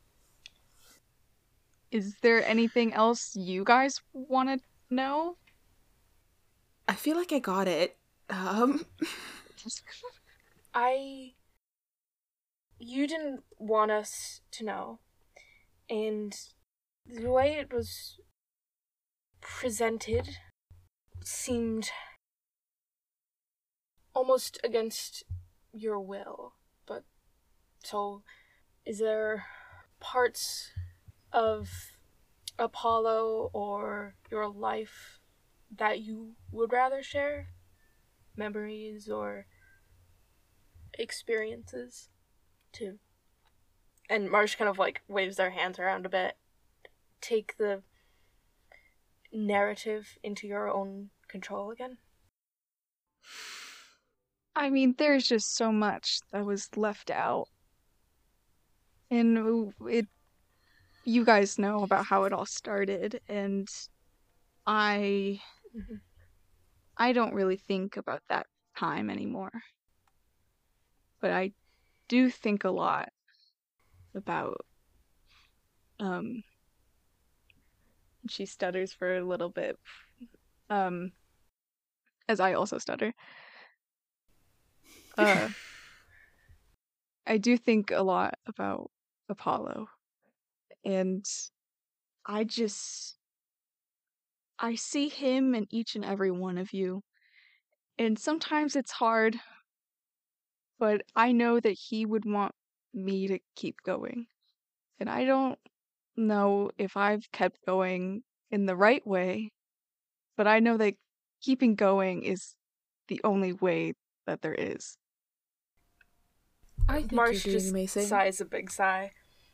is there anything else you guys want to know? I feel like I got it. Um, I. You didn't want us to know. And the way it was presented seemed almost against your will. But so, is there parts of Apollo or your life that you would rather share? Memories or experiences too? And Marsh kind of like waves their hands around a bit. Take the narrative into your own control again. I mean, there's just so much that was left out. And it you guys know about how it all started, and I Mm-hmm. I don't really think about that time anymore. But I do think a lot about um she stutters for a little bit. Um as I also stutter. Uh I do think a lot about Apollo. And I just I see him in each and every one of you. And sometimes it's hard, but I know that he would want me to keep going. And I don't know if I've kept going in the right way, but I know that keeping going is the only way that there is. I think Marsh you're doing just amazing. sighs a big sigh.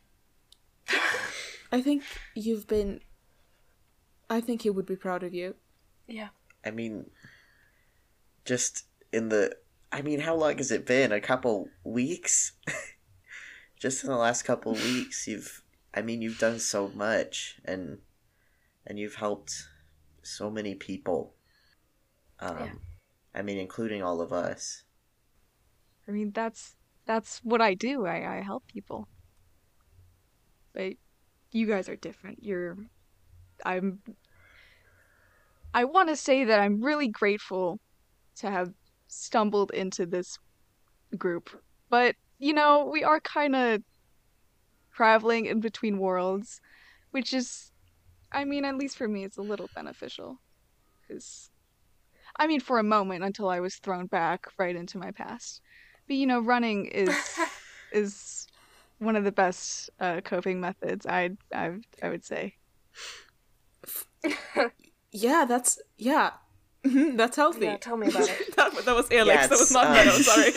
I think you've been... I think he would be proud of you. Yeah. I mean, just in the... I mean, how long has it been? A couple weeks? Just in the last couple weeks, you've... I mean, you've done so much, and and you've helped so many people. Um, Yeah. I mean, including all of us. I mean, that's that's what I do. I, I help people. But you guys are different. You're I'm I want to say that I'm really grateful to have stumbled into this group. But, you know, we are kind of traveling in between worlds, which is, I mean, at least for me, it's a little beneficial. Because, I mean, for a moment until I was thrown back right into my past. But, you know, running is is one of the best uh, coping methods, I'd, I I would say. Yeah, that's... Yeah. Mhm, that's healthy. Yeah, tell me about it. that, that was Alex, Yeah, that was it's, not um, Meadow, sorry.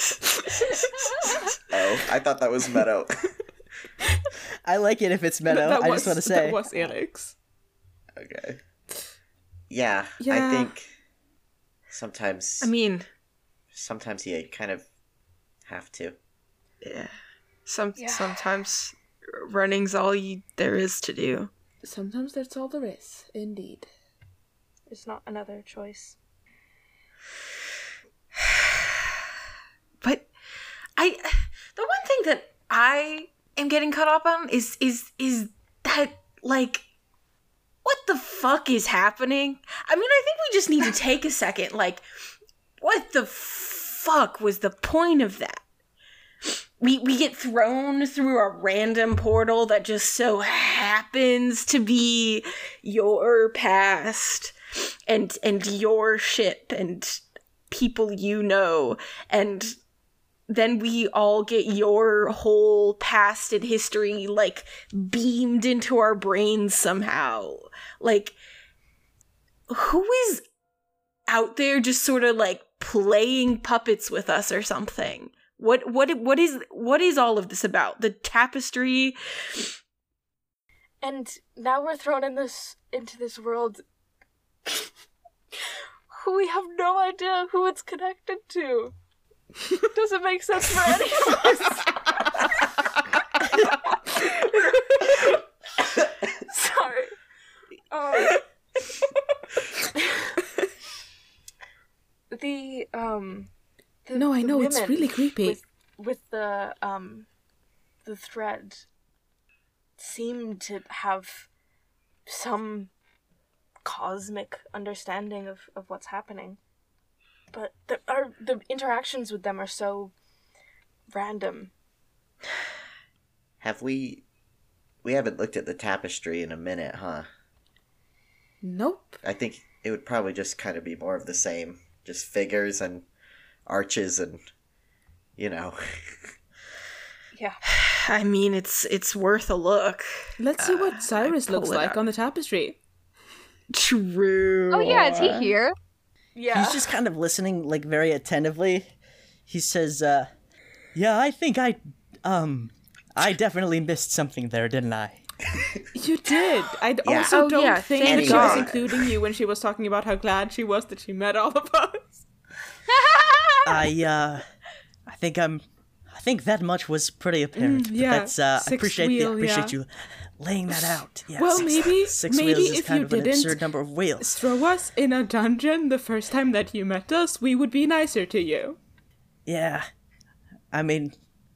Oh, I thought that was Meadow. I like it if it's Meadow. That I was- just want to say. That was Alex. Okay. Yeah, Yeah. I think sometimes... I mean, sometimes you kind of have to. yeah. Some Yeah. sometimes running's all you there is to do. Sometimes that's all there is, indeed. There's not another choice. But I the one thing that I am getting caught up on is is is that, like, what the fuck is happening? I mean, I think we just need to take a second. Like, what the fuck was the point of that? We we get thrown through a random portal that just so happens to be your past and and your ship and people you know, and then we all get your whole past and history like beamed into our brains somehow. Like, who is out there just sort of like playing puppets with us or something? What what what is what is all of this about? The tapestry. And now we're thrown in this into this world who we have no idea who it's connected to. Doesn't make sense for any of us. Sorry. Um, the um the, No, I the know, it's women really creepy. with, with the um the thread seem to have some cosmic understanding of, of what's happening. But the our the interactions with them are so random. Have we... We haven't looked at the tapestry in a minute, huh? Nope. I think it would probably just kind of be more of the same. Just figures and arches and, you know. Yeah. I mean, it's it's worth a look. Let's see Uh, what Cyrus I pull looks it like out. on the tapestry. True. Oh yeah, is he here? Yeah. He's just kind of listening, like, very attentively. He says, uh, yeah, I think I, um, I definitely missed something there, didn't I? You did. I d- Yeah. also Oh, don't yeah, think thank that she was God. including you when she was talking about how glad she was that she met all of us. I, uh, I think I'm, I think that much was pretty apparent. Mm, but yeah, that's, uh, I sixth appreciate wheel, the, appreciate yeah. you laying that out. Yeah, Well, six, maybe- six maybe wheels is if kind you of an didn't- absurd number of wheels. Throw us in a dungeon the first time that you met us, we would be nicer to you. Yeah, I mean,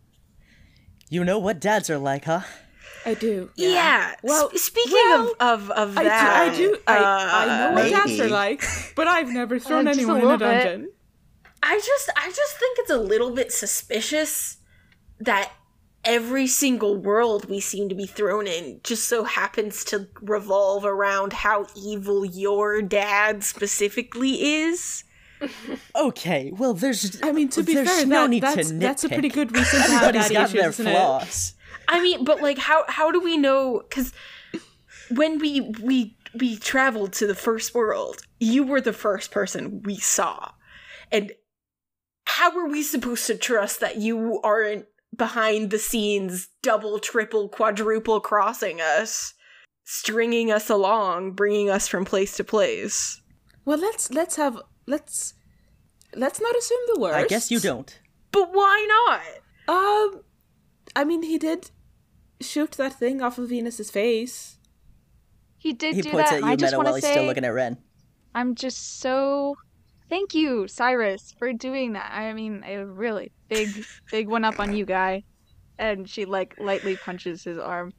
you know what dads are like, huh? I do. Yeah. Well, Well, speaking well, of, of of I do, that, I do, I, I know what maybe. dads are like, but I've never thrown just a anyone in a little bit. dungeon. I just I just think it's a little bit suspicious that every single world we seem to be thrown in just so happens to revolve around how evil your dad specifically is. Okay, well, there's. I mean, to be there's fair, no that, need that's, to that's a pretty nitpick. good reason to have Everybody's daddy got issues, their isn't it? flaws. I mean, but like how how do we know, cuz when we we we traveled to the first world, you were the first person we saw. And how are we supposed to trust that you aren't behind the scenes double, triple, quadruple crossing us, stringing us along, bringing us from place to place? Well, let's let's have let's let's not assume the worst. I guess you don't. But why not? Um, I mean, he did shoot that thing off of Venus's face. He did He do points that. at and you, I just Meta, want while to he's still say, looking at Ren. I'm just so. Thank you, Cyrus, for doing that. I mean, a really big, big one up on you, guy. And she like lightly punches his arm.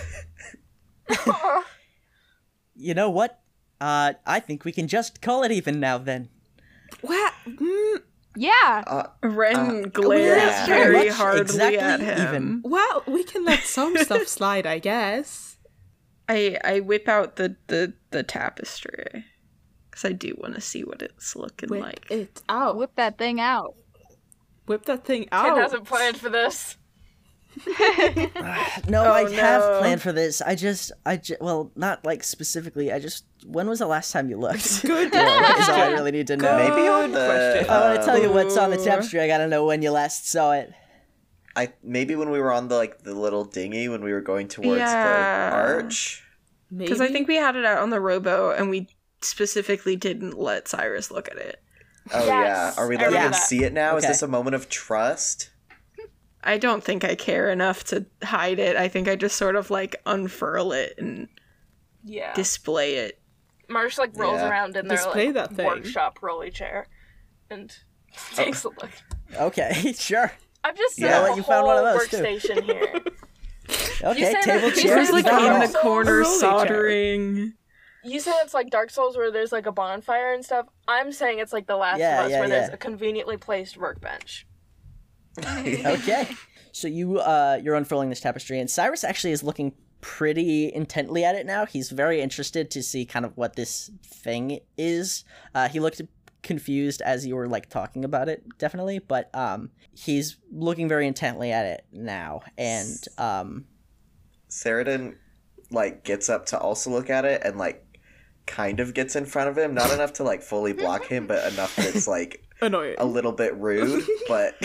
You know what? Uh, I think we can just call it even now, then. What? Mm, Yeah. Uh, Ren Uh, glares yeah. very Pretty much hardly exactly at him. even. well, we can let some stuff slide, I guess. I I whip out the the, the tapestry because I do want to see what it's looking Whip like. it out. Whip, Whip that thing out. Whip that thing Ken out. hasn't planned for this. No, Oh, I have no. planned for this. I just, I ju- well, not like specifically. I just, when was the last time you looked? Good That is all I really need to know. maybe on Good the. question. I want to tell you what's on the Ooh. tapestry. I gotta know when you last saw it. I maybe when we were on the like the little dinghy when we were going towards Yeah. the arch. Because I think we had it out on the rowboat and we specifically didn't let Cyrus look at it. Oh Yes, yeah, are we I letting remember him that. see it now? Is Okay. this a moment of trust? I don't think I care enough to hide it. I think I just sort of like unfurl it and Yeah. display it. Marsh like rolls Yeah. around in their Display like that thing. workshop rolly chair and takes a look. Okay, sure. I've just set Yeah. up Well, a you found whole one of those, too. workstation here. Okay, say table that- you chair. He's said like that you got in it the all. corner rolly chair. soldering. you say it's like Dark Souls where there's like a bonfire and stuff. I'm saying it's like The Last Yeah, of Us yeah, where there's yeah. a conveniently placed workbench. Okay. So you uh you're unfurling this tapestry, and Cyrus actually is looking pretty intently at it now. He's very interested to see kind of what this thing is. Uh he looked confused as you were like talking about it, definitely, but um he's looking very intently at it now. And um Saradin, like, gets up to also look at it and, like, kind of gets in front of him. Not enough to, like, fully block him, but enough that it's, like, Annoying. a little bit rude, but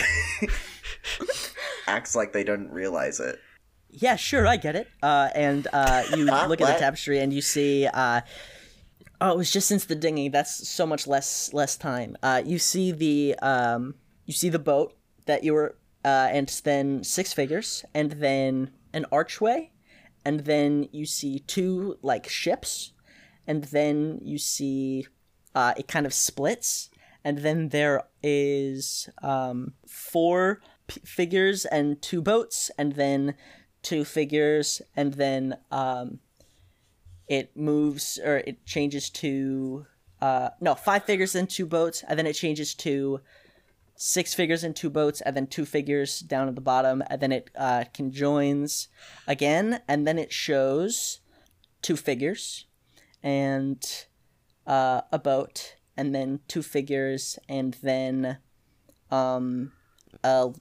acts like they don't realize it. yeah, sure, I get it. Uh and uh you Huh? look at What? the tapestry and you see uh oh, it was just since the dinghy. That's so much less less time. Uh you see the um you see the boat that you were uh and then six figures, and then an archway, and then you see two like ships, and then you see uh it kind of splits, and then there is um four p- figures and two boats, and then two figures, and then um it moves, or it changes to uh no five figures and two boats, and then it changes to six figures and two boats, and then two figures down at the bottom, and then it uh conjoins again, and then it shows two figures and uh a boat, and then two figures, and then um a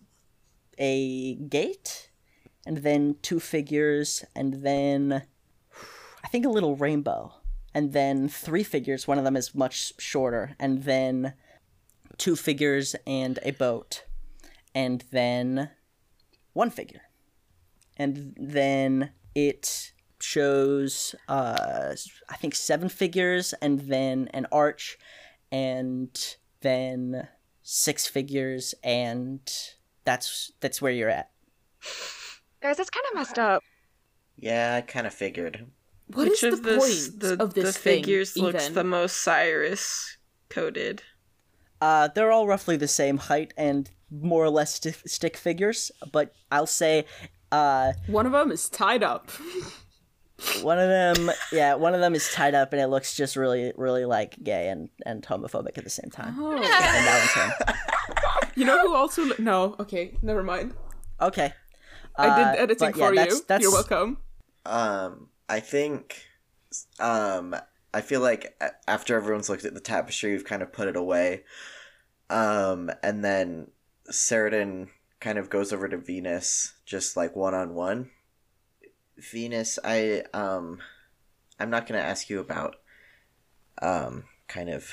a gate, and then two figures, and then I think a little rainbow, and then three figures. One of them is much shorter, and then two figures and a boat, and then one figure. And then it shows, uh, I think, seven figures, and then an arch, and then six figures, and that's that's where you're at. Guys, that's kind of messed up. Yeah, I kind of figured. What Which is of the this, point the, of this the thing, figures looks even? the most Cyrus coded? Uh, they're all roughly the same height and more or less sti- stick figures, but I'll say uh, One of them is tied up. one of them, yeah, one of them is tied up, and it looks just really, really like gay and, and homophobic at the same time. Oh. And that one's him. You know who also... Lo- no, okay, never mind. Okay. I Uh, did editing but yeah, for that's- you. that's- You're welcome. Um, I think, um, I feel like a- after everyone's looked at the tapestry, we've kind of put it away. Um, and then Saradin kind of goes over to Venus, just like one-on-one. Venus, I, um, I'm not going to ask you about, um, kind of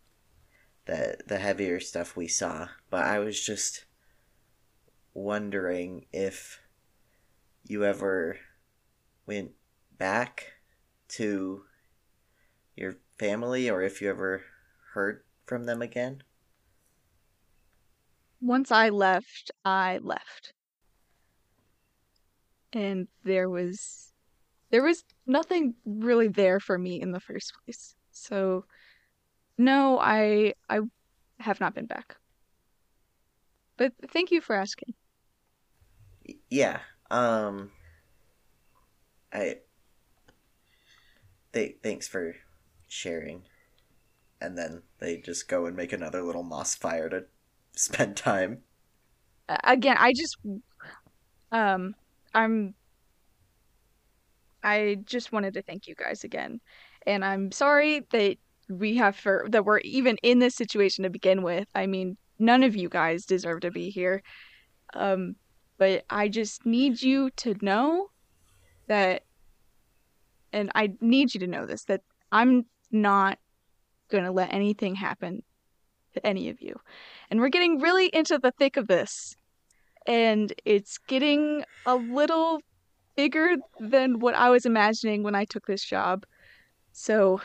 the, the heavier stuff we saw, but I was just wondering if you ever went back to your family, or if you ever heard from them again. Once I left, I left. And there was there was nothing really there for me in the first place. So no, I I have not been back. But thank you for asking. Y- Yeah. Um. I. They thanks for sharing. And then they just go and make another little moss fire to spend time. A- Again, I just um I'm I just wanted to thank you guys again. And I'm sorry that we have for that we're even in this situation to begin with. I mean, none of you guys deserve to be here. Um but I just need you to know that, and I need you to know this, that I'm not going to let anything happen to any of you. And we're getting really into the thick of this. And it's getting a little bigger than what I was imagining when I took this job. So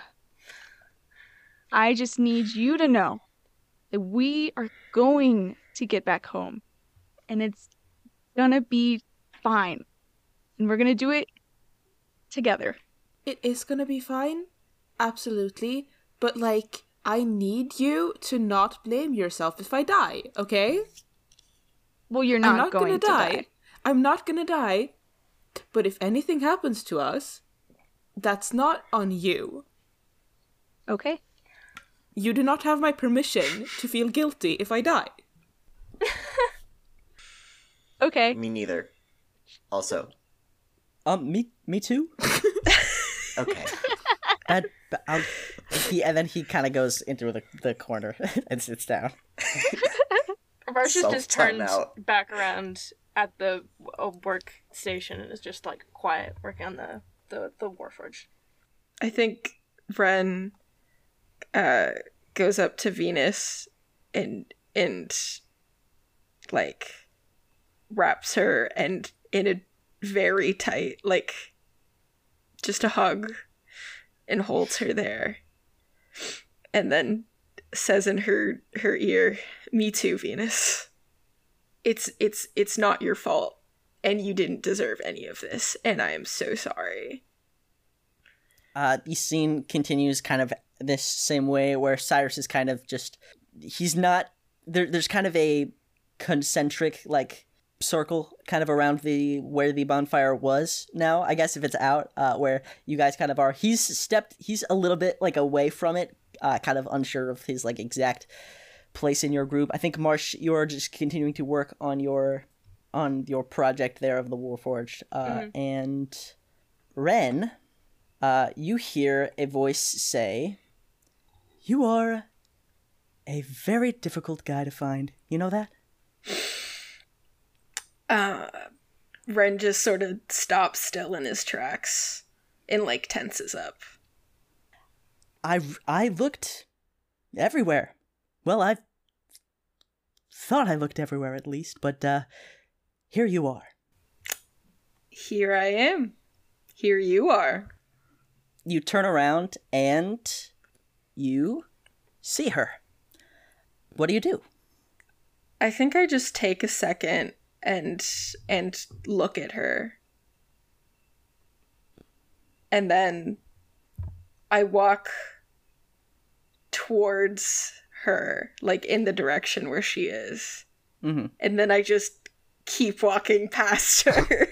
I just need you to know that we are going to get back home. And it's gonna be fine. And we're gonna do it together. It is gonna be fine. Absolutely. But, like, I need you to not blame yourself if I die, okay? Well, you're not, I'm not going gonna to die. die. I'm not gonna die. But if anything happens to us, that's not on you. Okay. You do not have my permission to feel guilty if I die. Okay. Me neither. Also. Um, me, me too. Okay. And, um, he, and then he kind of goes into the, the corner and sits down. Marsh is just turned Self-timeout. back around at the uh, workstation and is just like quiet, working on the the the Warforged. I think Ren uh, goes up to Venus and and like wraps her and in a very tight, like just a hug, and holds her there, and then says in her her ear, "Me too, Venus. It's it's it's not your fault, and you didn't deserve any of this, and I am so sorry." Uh, the scene continues kind of this same way where Cyrus is kind of just, he's not, there. there's kind of a concentric, like, circle kind of around the, where the bonfire was now, I guess if it's out, uh, where you guys kind of are. He's stepped, he's a little bit, like, away from it, uh, kind of unsure of his, like, exact place in your group. I think, Marsh, you're just continuing to work on your, on your project there of the Warforged, uh, Mm-hmm. and Ren... Uh, you hear a voice say, "You are a very difficult guy to find. You know that?" Uh, Ren just sort of stops still in his tracks and, like, tenses up. I, I looked everywhere. Well, I thought I looked everywhere at least, but uh, here you are. Here I am. Here you are. You turn around and you see her. What do you do? I think I just take a second and and look at her. And then I walk towards her, like in the direction where she is. Mm-hmm. And then I just keep walking past her.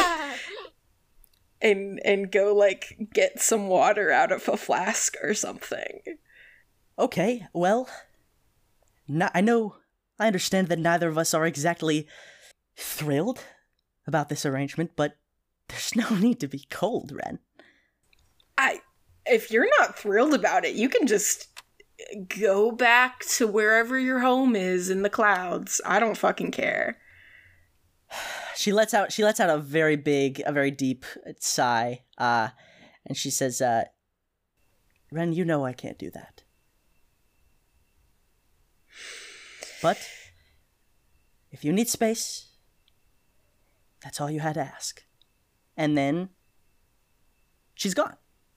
and and go, like, get some water out of a flask or something. Okay, well, n- I know, I understand that neither of us are exactly thrilled about this arrangement, but there's no need to be cold, Ren. I, if you're not thrilled about it, you can just go back to wherever your home is in the clouds. I don't fucking care. She lets out she lets out a very big, a very deep sigh, uh, and she says, uh, Ren, you know I can't do that. But if you need space, that's all you had to ask. And then she's gone.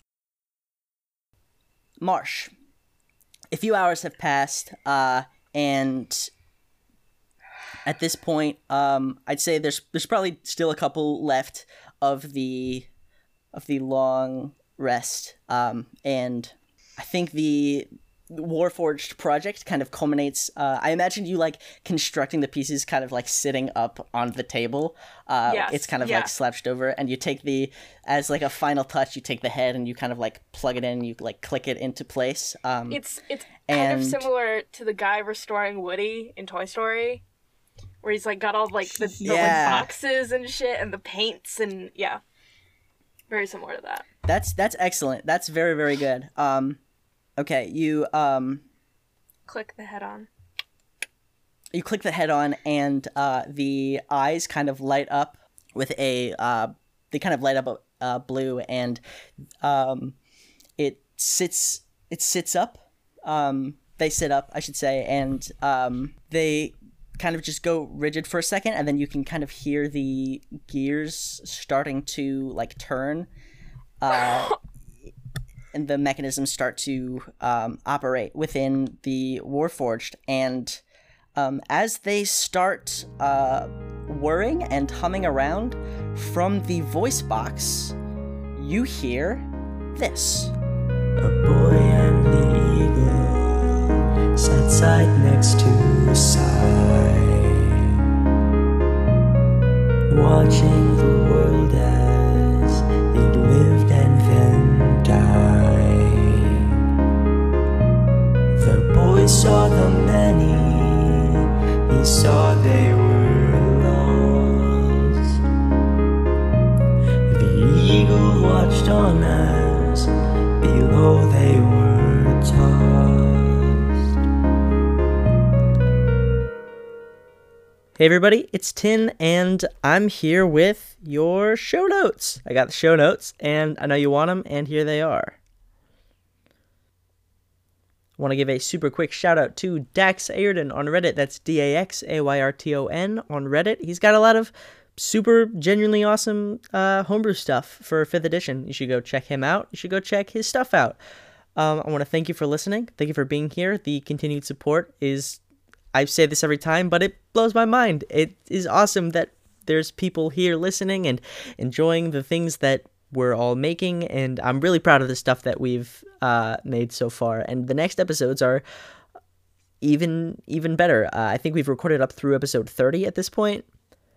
Marsh. A few hours have passed, uh, and at this point, um, I'd say there's there's probably still a couple left of the of the long rest, um, and I think the Warforged project kind of culminates. Uh, I imagine you like constructing the pieces, kind of like sitting up on the table. Uh, Yes, it's kind of yeah. like slouched over, and you take the as like a final touch. You take the head and you kind of like plug it in. You like click it into place. Um, It's it's kind of And- similar to the guy restoring Woody in Toy Story, where he's like got all like the, the Yeah. like, boxes and shit and the paints and yeah, very similar to that. that's that's excellent. That's very very good. Um, okay, you um. Click the head on. You click the head on, and uh, the eyes kind of light up with a. Uh, they kind of light up uh, blue, and um, it sits. It sits up. Um, they sit up, I should say, and um, they kind of just go rigid for a second, and then you can kind of hear the gears starting to like turn, uh, and the mechanisms start to um, operate within the Warforged, and. Um, as they start uh, whirring and humming around, from the voice box, you hear this. A boy and the eagle sat side next to side, watching the world as it lived and then died. saw the many, he saw they were lost. The eagle watched on as below they were tossed. Hey everybody, it's Tin, and I'm here with your show notes. I got the show notes, and I know you want them, and here they are. I want to give a super quick shout out to Dax Ayrton on Reddit. That's D A X A Y R T O N on Reddit. He's got a lot of super genuinely awesome uh, homebrew stuff for fifth edition. You should go check him out. You should go check his stuff out. Um, I want to thank you for listening. Thank you for being here. The continued support is, I say this every time, but it blows my mind. It is awesome that there's people here listening and enjoying the things that we're all making, and I'm really proud of the stuff that we've uh, made so far. And the next episodes are even even better. Uh, I think we've recorded up through episode thirty at this point,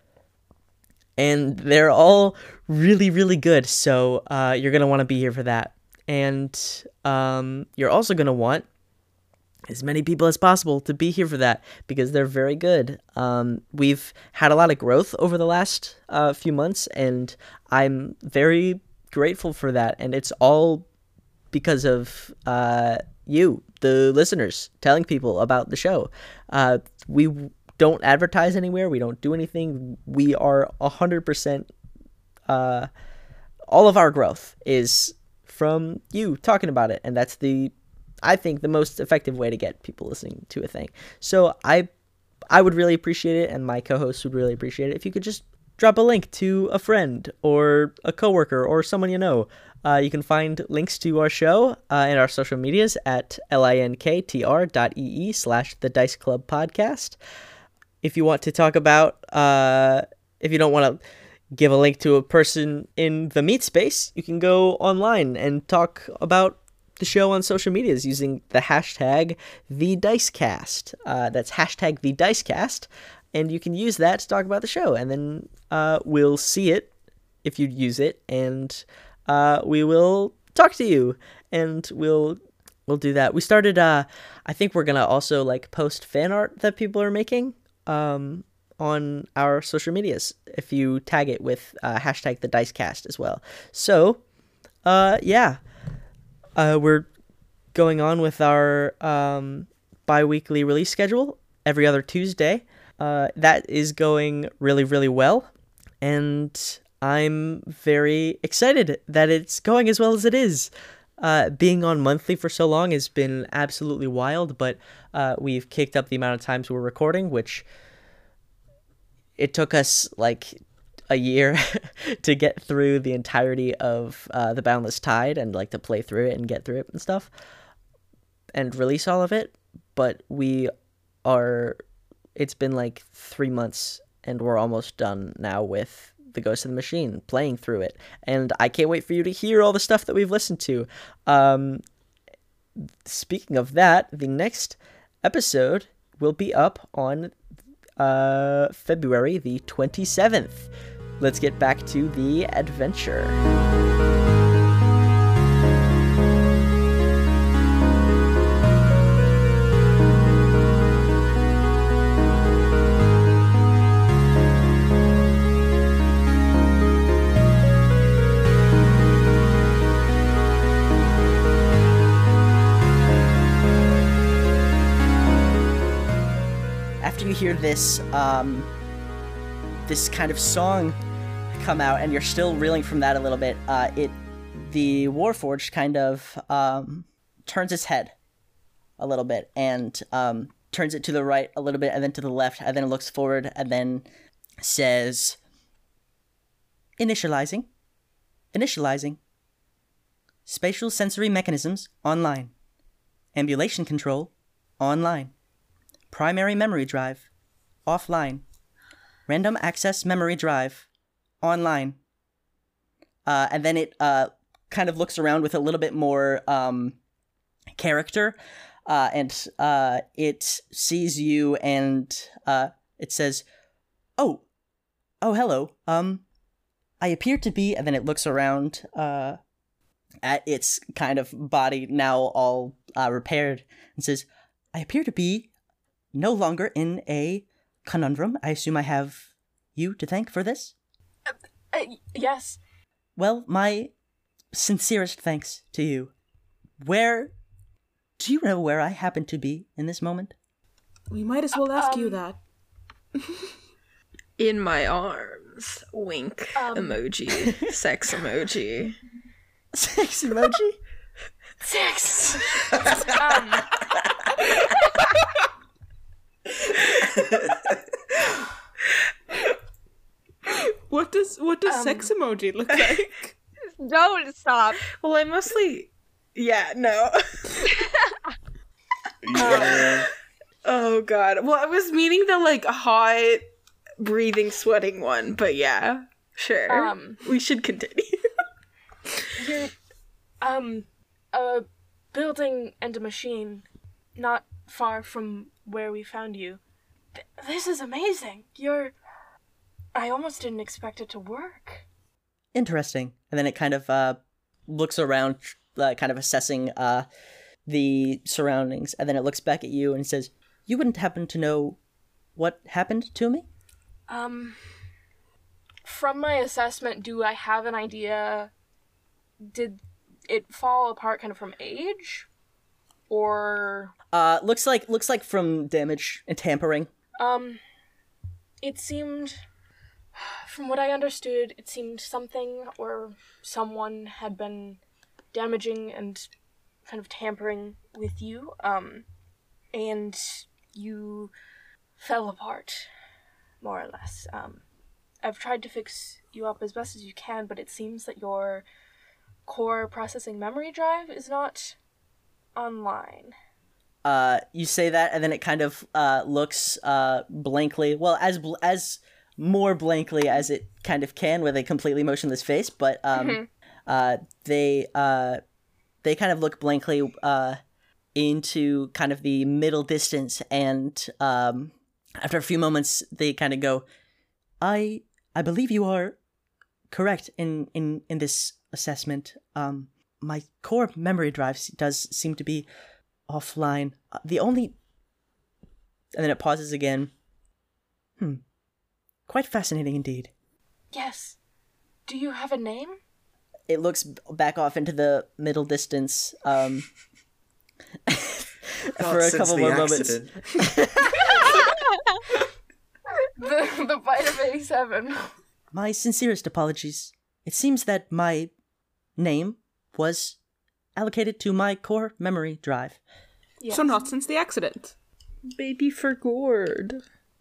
and they're all really, really good. So uh, you're gonna want to be here for that, and um, you're also gonna want as many people as possible to be here for that, because they're very good. Um, we've had a lot of growth over the last uh, few months, and I'm very grateful for that, and it's all because of uh, you, the listeners, telling people about the show. Uh, we don't advertise anywhere, we don't do anything, we are one hundred percent, uh, all of our growth is from you talking about it, and that's the I think the most effective way to get people listening to a thing. So I I would really appreciate it, and my co-hosts would really appreciate it, if you could just drop a link to a friend or a coworker or someone you know. Uh, you can find links to our show uh, and our social medias at linktr dot ee slash the Dice Club podcast. If you want to talk about, uh, if you don't want to give a link to a person in the meat space, you can go online and talk about the show on social medias using the hashtag TheDicecast. Uh, that's hashtag TheDicecast, and you can use that to talk about the show, and then uh, we'll see it if you use it, and uh, we will talk to you, and we'll we'll do that. We started. Uh, I think we're gonna also like post fan art that people are making um, on our social medias if you tag it with uh, hashtag TheDicecast as well. So, uh, yeah. Uh, we're going on with our um, bi-weekly release schedule every other Tuesday. Uh, that is going really, really well, and I'm very excited that it's going as well as it is. Uh, being on monthly for so long has been absolutely wild, but uh, we've kicked up the amount of times we're recording, which it took us like a year to get through the entirety of uh, The Boundless Tide, and like to play through it and get through it and stuff and release all of it. But we are, it's been like three months and we're almost done now with The Ghost of the Machine, playing through it. And I can't wait for you to hear all the stuff that we've listened to. Um, speaking of that, the next episode will be up on uh, February the twenty-seventh. Let's get back to the adventure. After you hear this, um, this kind of song come out, and you're still reeling from that a little bit, uh, it, the Warforged kind of um, turns its head a little bit, and um, turns it to the right a little bit, and then to the left, and then it looks forward, and then says, initializing, initializing, spatial sensory mechanisms online, ambulation control online, primary memory drive offline, random access memory drive online. Uh, and then it uh, kind of looks around with a little bit more um, character, uh, and uh, it sees you, and uh, it says, oh, oh, hello, um, I appear to be, and then it looks around uh, at its kind of body, now all uh, repaired, and says, I appear to be no longer in a conundrum. I assume I have you to thank for this? Uh, uh, yes. Well, my sincerest thanks to you. Where... Do you know where I happen to be in this moment? We might as well ask Um, you that. In my arms. Wink Um. emoji. Sex emoji. Sex emoji? Sex. um. What does what does Um. sex emoji look like? Don't stop. Well, I mostly. Yeah, no. Yeah. Oh god. Well, I was meaning the like hot, breathing, sweating one, but yeah, sure. Um. We should continue. You're, um, a building and a machine, not far from where we found you. Th- this is amazing. You're. I almost didn't expect it to work. Interesting. And then it kind of uh, looks around, uh, kind of assessing uh, the surroundings, and then it looks back at you and says, "You wouldn't happen to know what happened to me?" Um, from my assessment, do I have an idea? Did it fall apart kind of from age? Or, Uh, looks like looks like from damage and tampering. um, it seemed, from what I understood, it seemed something or someone had been damaging and kind of tampering with you, um, and you fell apart, more or less. Um, I've tried to fix you up as best as you can, but it seems that your core processing memory drive is not online. Uh, you say that, and then it kind of uh, looks uh, blankly. Well, as bl- as more blankly as it kind of can with a completely motionless face. But um, Mhm. uh, they uh, they kind of look blankly uh, into kind of the middle distance, and um, after a few moments, they kind of go, "I I believe you are correct in in in this assessment. Um, my core memory drive s- does seem to be offline. Uh, the only..." And then it pauses again. Hmm. Quite fascinating indeed. Yes. Do you have a name? It looks b- back off into the middle distance um, for a Since couple the more moments. accident. The the bite of eighty-seven. My sincerest apologies. It seems that my name was allocated to my core memory drive. Yes. So not since the accident. Baby for gourd.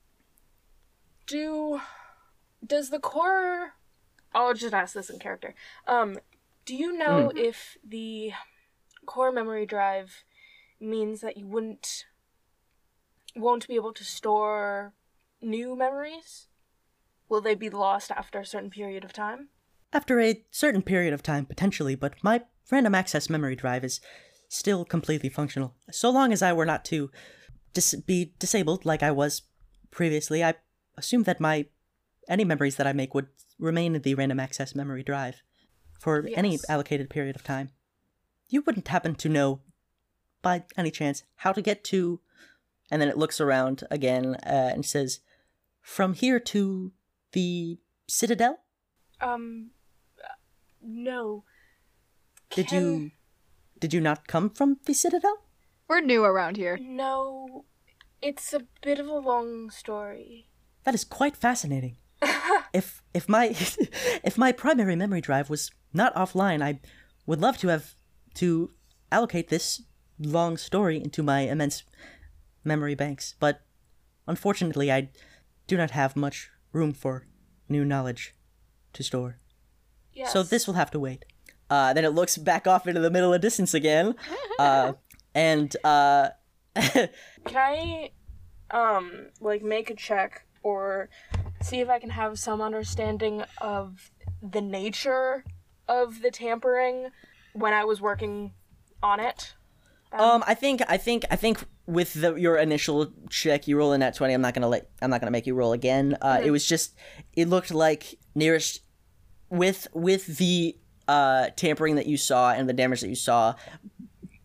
Do does the core? I'll just ask this in character. Um, do you know if the core memory drive means that you wouldn't won't be able to store new memories? Will they be lost after a certain period of time? After a certain period of time, potentially, but my random access memory drive is still completely functional. So long as I were not to dis- be disabled like I was previously, I assume that my any memories that I make would remain in the random access memory drive for any Yes. allocated period of time. You wouldn't happen to know, by any chance, how to get to... And then it looks around again uh, and says, "From here to the Citadel? Um, no. Did Can- you... Did you not come from the Citadel?" We're new around here. No, it's a bit of a long story. That is quite fascinating. if if my if my primary memory drive was not offline, I would love to have to allocate this long story into my immense memory banks, but unfortunately I do not have much room for new knowledge to store. Yes. So this will have to wait. Uh, then it looks back off into the middle of distance again, uh, and uh, Can I, um, like, make a check or see if I can have some understanding of the nature of the tampering when I was working on it? Um, I think, I think, I think with the, your initial check, you roll in that twenty. I'm not gonna let, I'm not gonna make you roll again. Uh, it was just, it looked like nearest, with with the uh tampering that you saw and the damage that you saw,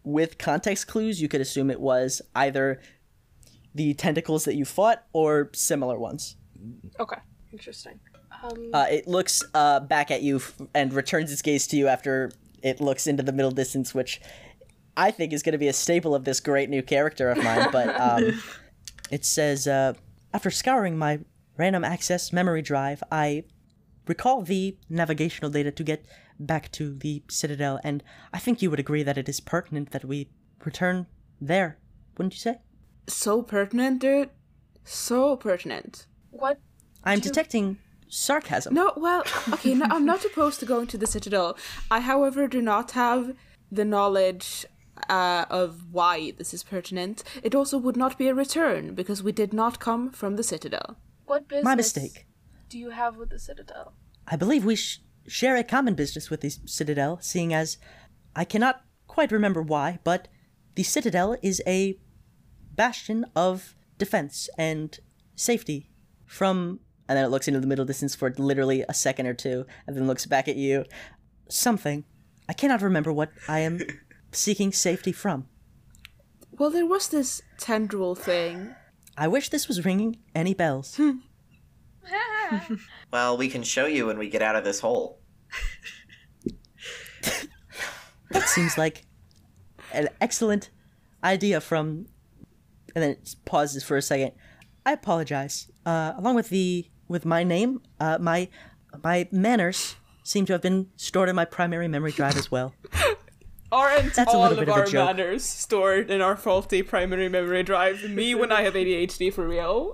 with context clues, you could assume it was either the tentacles that you fought or similar ones. Okay, interesting. Um, Uh, it looks uh, back at you f- and returns its gaze to you after it looks into the middle distance, which I think is going to be a staple of this great new character of mine. But um, it says, uh, after scouring my random access memory drive, I recall the navigational data to get back to the Citadel, and I think you would agree that it is pertinent that we return there, wouldn't you say? So pertinent, dude. So pertinent. what? I'm Do you- detecting sarcasm. No, well, okay, no, I'm not opposed to going to the Citadel. I, however, do not have the knowledge uh, of why this is pertinent. It also would not be a return, because we did not come from the Citadel. What business My mistake. do you have with the Citadel? I believe we sh- share a common business with the Citadel, seeing as I cannot quite remember why, but the Citadel is a bastion of defense and safety from... And then it looks into the middle distance for literally a second or two, and then looks back at you. Something. I cannot remember what I am seeking safety from. Well, there was this tendril thing. I wish this was ringing any bells. Well, we can show you when we get out of this hole. That seems like an excellent idea from... And then it pauses for a second. I apologize. Uh, along with the with my name, uh, my my manners seem to have been stored in my primary memory drive as well. Aren't That's a all little of bit of a our joke. manners stored in our faulty primary memory drive? Me when I have A D H D for real?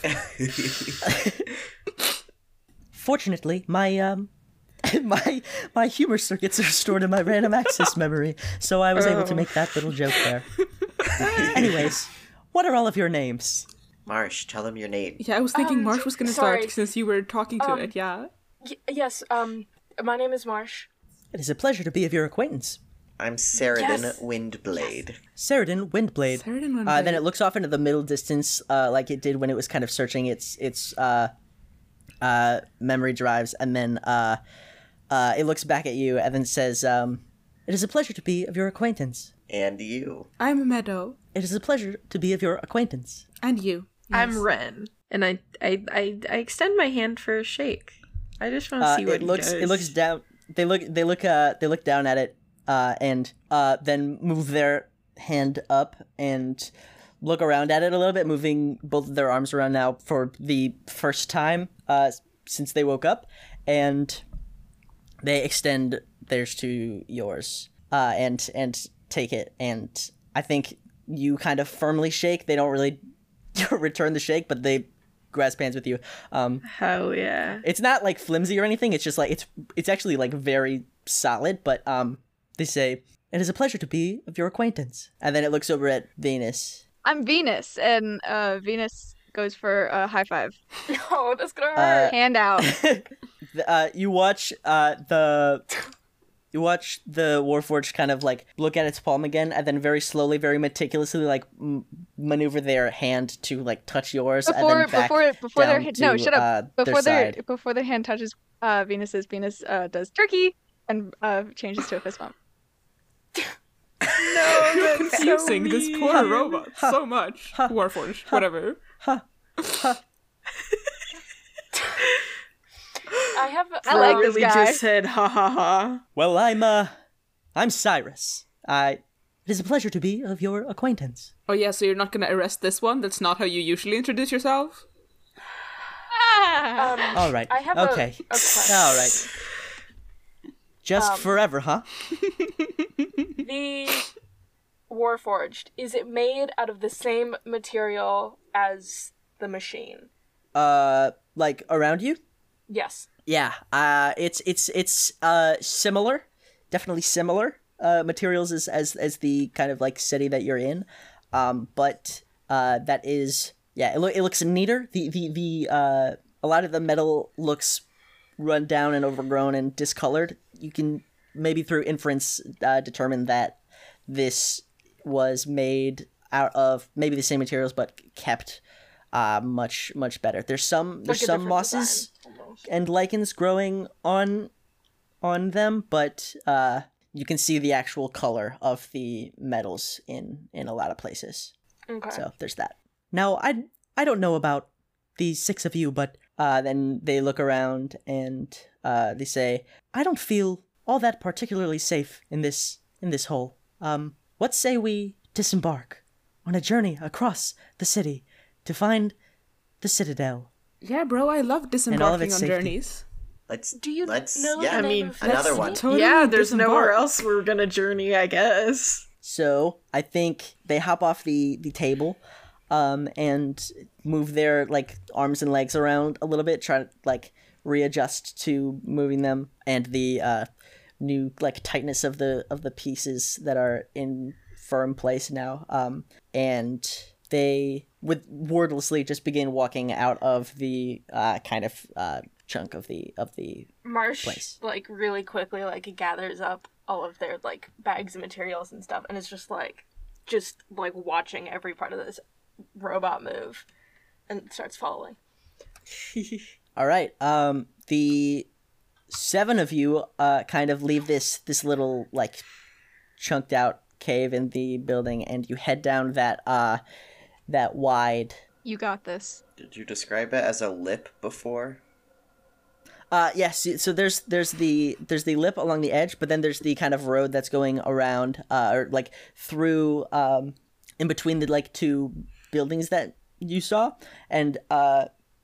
Fortunately, my um my my humor circuits are stored in my random access memory, so I was able to make that little joke there. Anyways, what are all of your names? Marsh, tell him your name. Yeah, I was thinking Um, Marsh was gonna sorry. start since you were talking to Um, it, yeah. Y- yes. Um, my name is Marsh. It is a pleasure to be of your acquaintance. I'm Saradin Yes. Windblade. Seridan Windblade. Saradin Windblade. Uh, then it looks off into the middle distance, uh, like it did when it was kind of searching its its uh, uh, memory drives, and then uh, uh, it looks back at you and then says, um, "It is a pleasure to be of your acquaintance. And you. I'm Meadow. It is a pleasure to be of your acquaintance." And you. I'm Yes. Ren, and I, I I I extend my hand for a shake. I just want to Uh, see what it looks. he does. It looks down. They look. They look. Uh, they look down at it, uh, and uh, then move their hand up and look around at it a little bit, moving both of their arms around now for the first time uh, since they woke up, and they extend theirs to yours, uh, and and take it. And I think you kind of firmly shake. They don't really return the shake, but they grasp hands with you. Um, Hell yeah. it's not like flimsy or anything. It's just like it's it's actually like very solid. But um, they say it is a pleasure to be of your acquaintance. And then it looks over at Venus. I'm Venus, and uh, Venus goes for a high five. No, that's gonna hurt. Hand out. The, uh, you watch uh the. You watch the Warforged kind of like look at its palm again, and then very slowly, very meticulously, like m- maneuver their hand to like touch yours, Before and then back before before their down hand, no, to, shut up. uh, Before their their side. before their hand touches uh, Venus's, Venus uh, does turkey and uh, changes to a fist bump. You're confusing this poor robot so much. Warforged, whatever. I have. I like um, this Literally guy. just said ha ha ha. Well, I'm uh, I'm Cyrus. I. It is a pleasure to be of your acquaintance. Oh yeah, so you're not gonna arrest this one? That's not how you usually introduce yourself? Ah! Um, All right. I have okay. a, a question. All right. Just Um, forever, huh? The Warforged, is it made out of the same material as the machine? Uh, like around you? Yes. Yeah. Uh, it's it's it's uh similar, definitely similar uh materials as as as the kind of like city that you're in, um. But uh, that is yeah. It lo- it looks neater. The the the uh, a lot of the metal looks run down and overgrown and discolored. You can maybe through inference uh, determine that this was made out of maybe the same materials but kept uh much much better. There's some there's Like a some different mosses design, almost. and lichens growing on on them, but uh you can see the actual color of the metals in in a lot of places. Okay. So there's that. Now, I I don't know about these six of you, but uh, then they look around and uh, they say, I don't feel all that particularly safe in this in this hole. Um, what say we disembark on a journey across the city to find the Citadel? Yeah, bro, I love all of disembarking its on safety. journeys. Let's Do you let's know yeah, the I name mean, of another this one. city? Totally yeah, there's nowhere disembark. else we're gonna journey, I guess. So I think they hop off the, the table um, and move their like arms and legs around a little bit, try to like readjust to moving them and the uh, new like tightness of the of the pieces that are in firm place now. Um, and they would wordlessly just begin walking out of the uh, kind of uh, chunk of the of the Marsh place. like really quickly like gathers up all of their like bags and materials and stuff, and it's just like just like watching every part of this robot move, and starts following. All right. Um, the seven of you uh kind of leave this this little like chunked out cave in the building, and you head down that uh that wide. You got this. Did you describe it as a lip before? Uh, yes. So there's there's the there's the lip along the edge, but then there's the kind of road that's going around, uh, or like through, um, in between the like two buildings that you saw, and uh,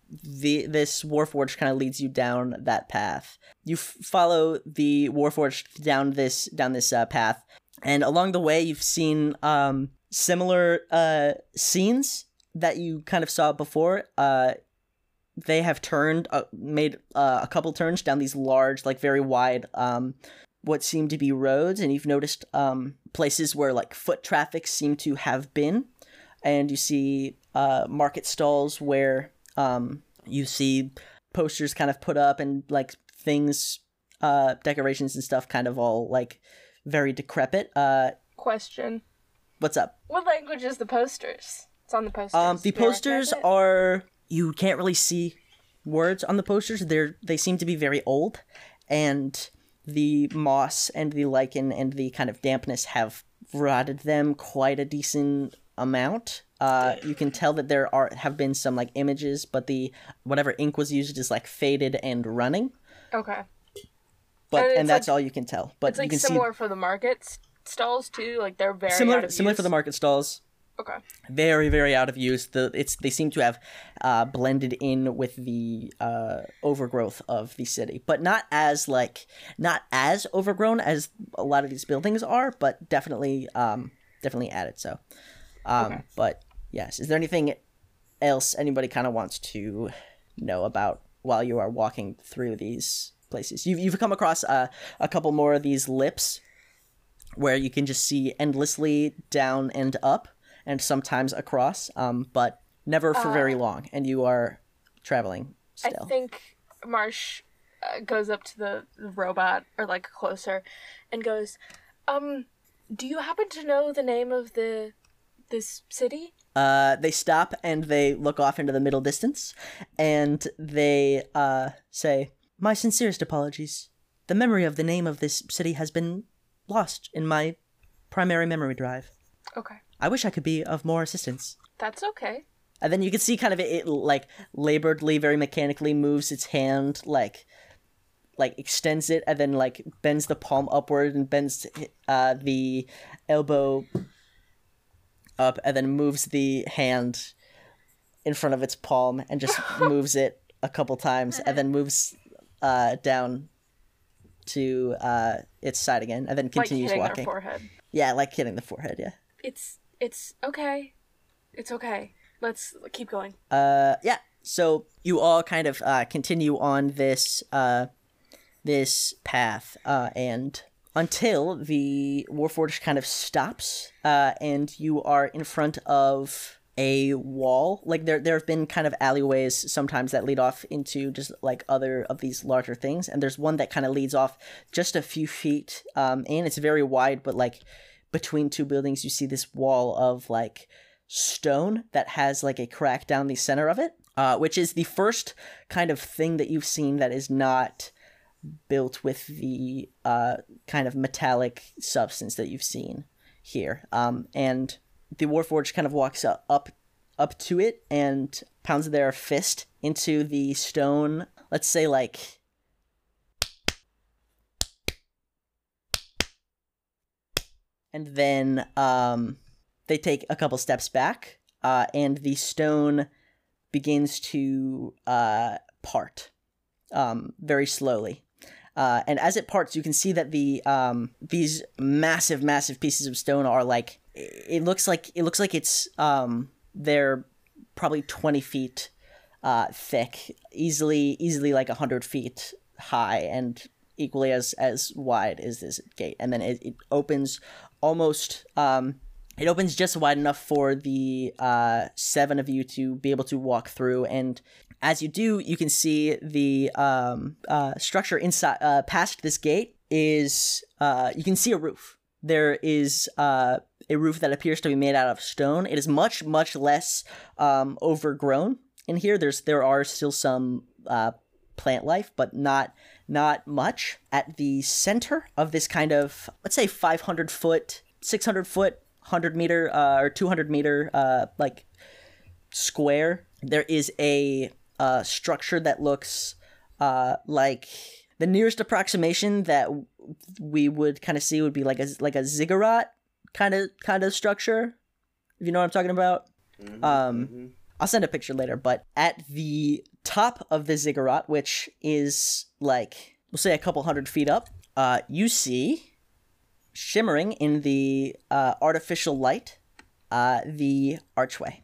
the this Warforged kind of leads you down that path. You f- follow the Warforged down this down this uh, path, and along the way you've seen um similar uh scenes that you kind of saw before. Uh. They have turned, uh, made uh, a couple turns down these large, like very wide, um, what seem to be roads, and you've noticed um, places where like foot traffic seem to have been, and you see uh, market stalls where um, you see posters kind of put up and like things, uh, decorations and stuff, kind of all like very decrepit. Uh, Question: what's up? What language is the posters? It's on the posters. Um, the Can you posters recognize it? are, you can't really see words on the posters. They're they seem to be very old, and the moss and the lichen and the kind of dampness have rotted them quite a decent amount. Uh, you can tell that there are have been some like images, but the whatever ink was used is like faded and running. Okay. But And and, it's that's like- all you can tell. But It's you like can similar for the market s- stalls too. Like they're very see out similar of similar use. for the market stalls. Okay. Very very out of use. The it's they seem to have uh, blended in with the uh, overgrowth of the city, but not as like not as overgrown as a lot of these buildings are, but definitely um, definitely added. So, um, Okay. but yes, is there anything else anybody kind of wants to know about while you are walking through these places? You've you've come across uh, a couple more of these lips where you can just see endlessly down and up, and sometimes across, um, but never for very long, and you are traveling still. I think Marsh uh, goes up to the, the robot, or like closer, and goes, um, do you happen to know the name of the this city? Uh, they stop and they look off into the middle distance, and they uh, say, "My sincerest apologies. The memory of the name of this city has been lost in my primary memory drive. Okay. I wish I could be of more assistance." That's okay. And then you can see kind of it, it like laboredly, very mechanically moves its hand, like like extends it, and then like bends the palm upward and bends uh, the elbow up, and then moves the hand in front of its palm and just moves it a couple times, and then moves uh, down to uh, its side again, and then continues like hitting walking. their forehead. Yeah, like hitting the forehead. Yeah. It's it's okay. It's okay. Let's keep going. Uh, yeah. So you all kind of uh, continue on this uh, this path, uh, and until the Warforged kind of stops, uh, and you are in front of a wall. Like there, there have been kind of alleyways sometimes that lead off into just like other of these larger things, and there's one that kind of leads off just a few feet, um, and it's very wide, but like between two buildings, you see this wall of like stone that has like a crack down the center of it, uh, which is the first kind of thing that you've seen that is not built with the uh, kind of metallic substance that you've seen here. Um, and the Warforged kind of walks up, up up to it and pounds their fist into the stone. Let's say like and then um, they take a couple steps back, uh, and the stone begins to uh, part um, very slowly. Uh, and as it parts, you can see that the um, these massive, massive pieces of stone are like it looks like it looks like it's um, they're probably twenty feet uh, thick, easily easily like a hundred feet high, and equally as as wide as this gate. And then it, it opens almost. Um, it opens just wide enough for the uh, seven of you to be able to walk through, and as you do, you can see the um, uh, structure inside, uh, past this gate is, uh, you can see a roof. There is uh, a roof that appears to be made out of stone. It is much, much less um, overgrown in here. There's, there are still some uh, plant life, but not, not much. At the center of this kind of, let's say five hundred foot, six hundred foot, one hundred meter, uh, or two hundred meter, uh, like, square, there is a Uh, structure that looks uh, like the nearest approximation that we would kind of see would be like a like a ziggurat kind of kind of structure, if you know what I'm talking about. Mm-hmm, um, mm-hmm. I'll send a picture later, but at the top of the ziggurat, which is like we'll say a couple hundred feet up, uh, you see shimmering in the uh, artificial light uh, the archway.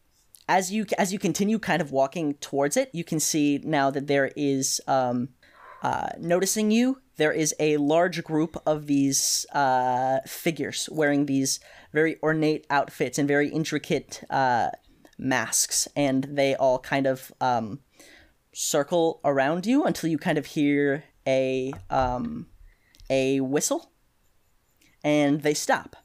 As you as you continue kind of walking towards it, you can see now that there is, um, uh, noticing you, there is a large group of these uh, figures wearing these very ornate outfits and very intricate uh, masks, and they all kind of um, circle around you until you kind of hear a um, a whistle, and they stop.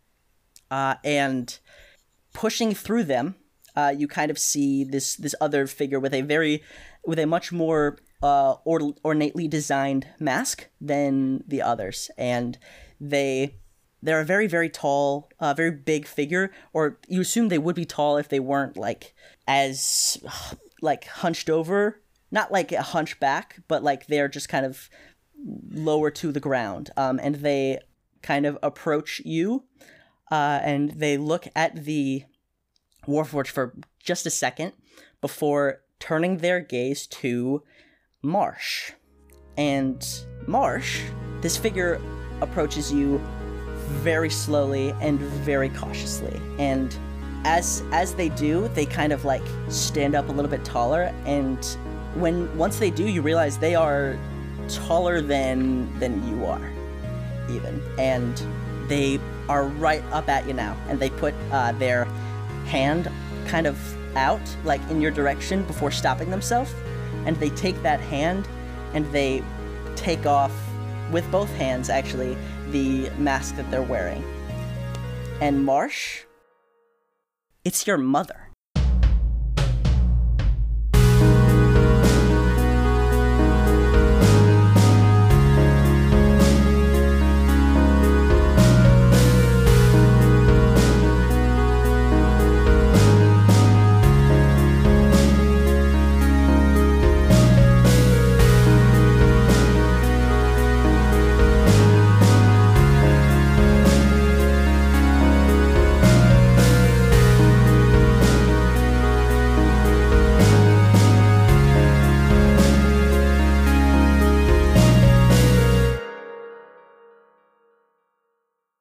Uh, and pushing through them, Uh, you kind of see this this other figure with a very, with a much more uh, or, ornately designed mask than the others, and they they're a very very tall, uh, very big figure, or you assume they would be tall if they weren't like as like hunched over, not like a hunchback, but like they're just kind of lower to the ground, um, and they kind of approach you, uh, and they look at the Warforged for just a second before turning their gaze to Marsh. And Marsh, this figure approaches you very slowly and very cautiously. And as as they do, they kind of like stand up a little bit taller, and when once they do, you realize they are taller than than you are, even. And they are right up at you now, and they put uh, their hand kind of out like in your direction before stopping themselves, and they take that hand and they take off with both hands actually the mask that they're wearing. And Marsh, it's your mother.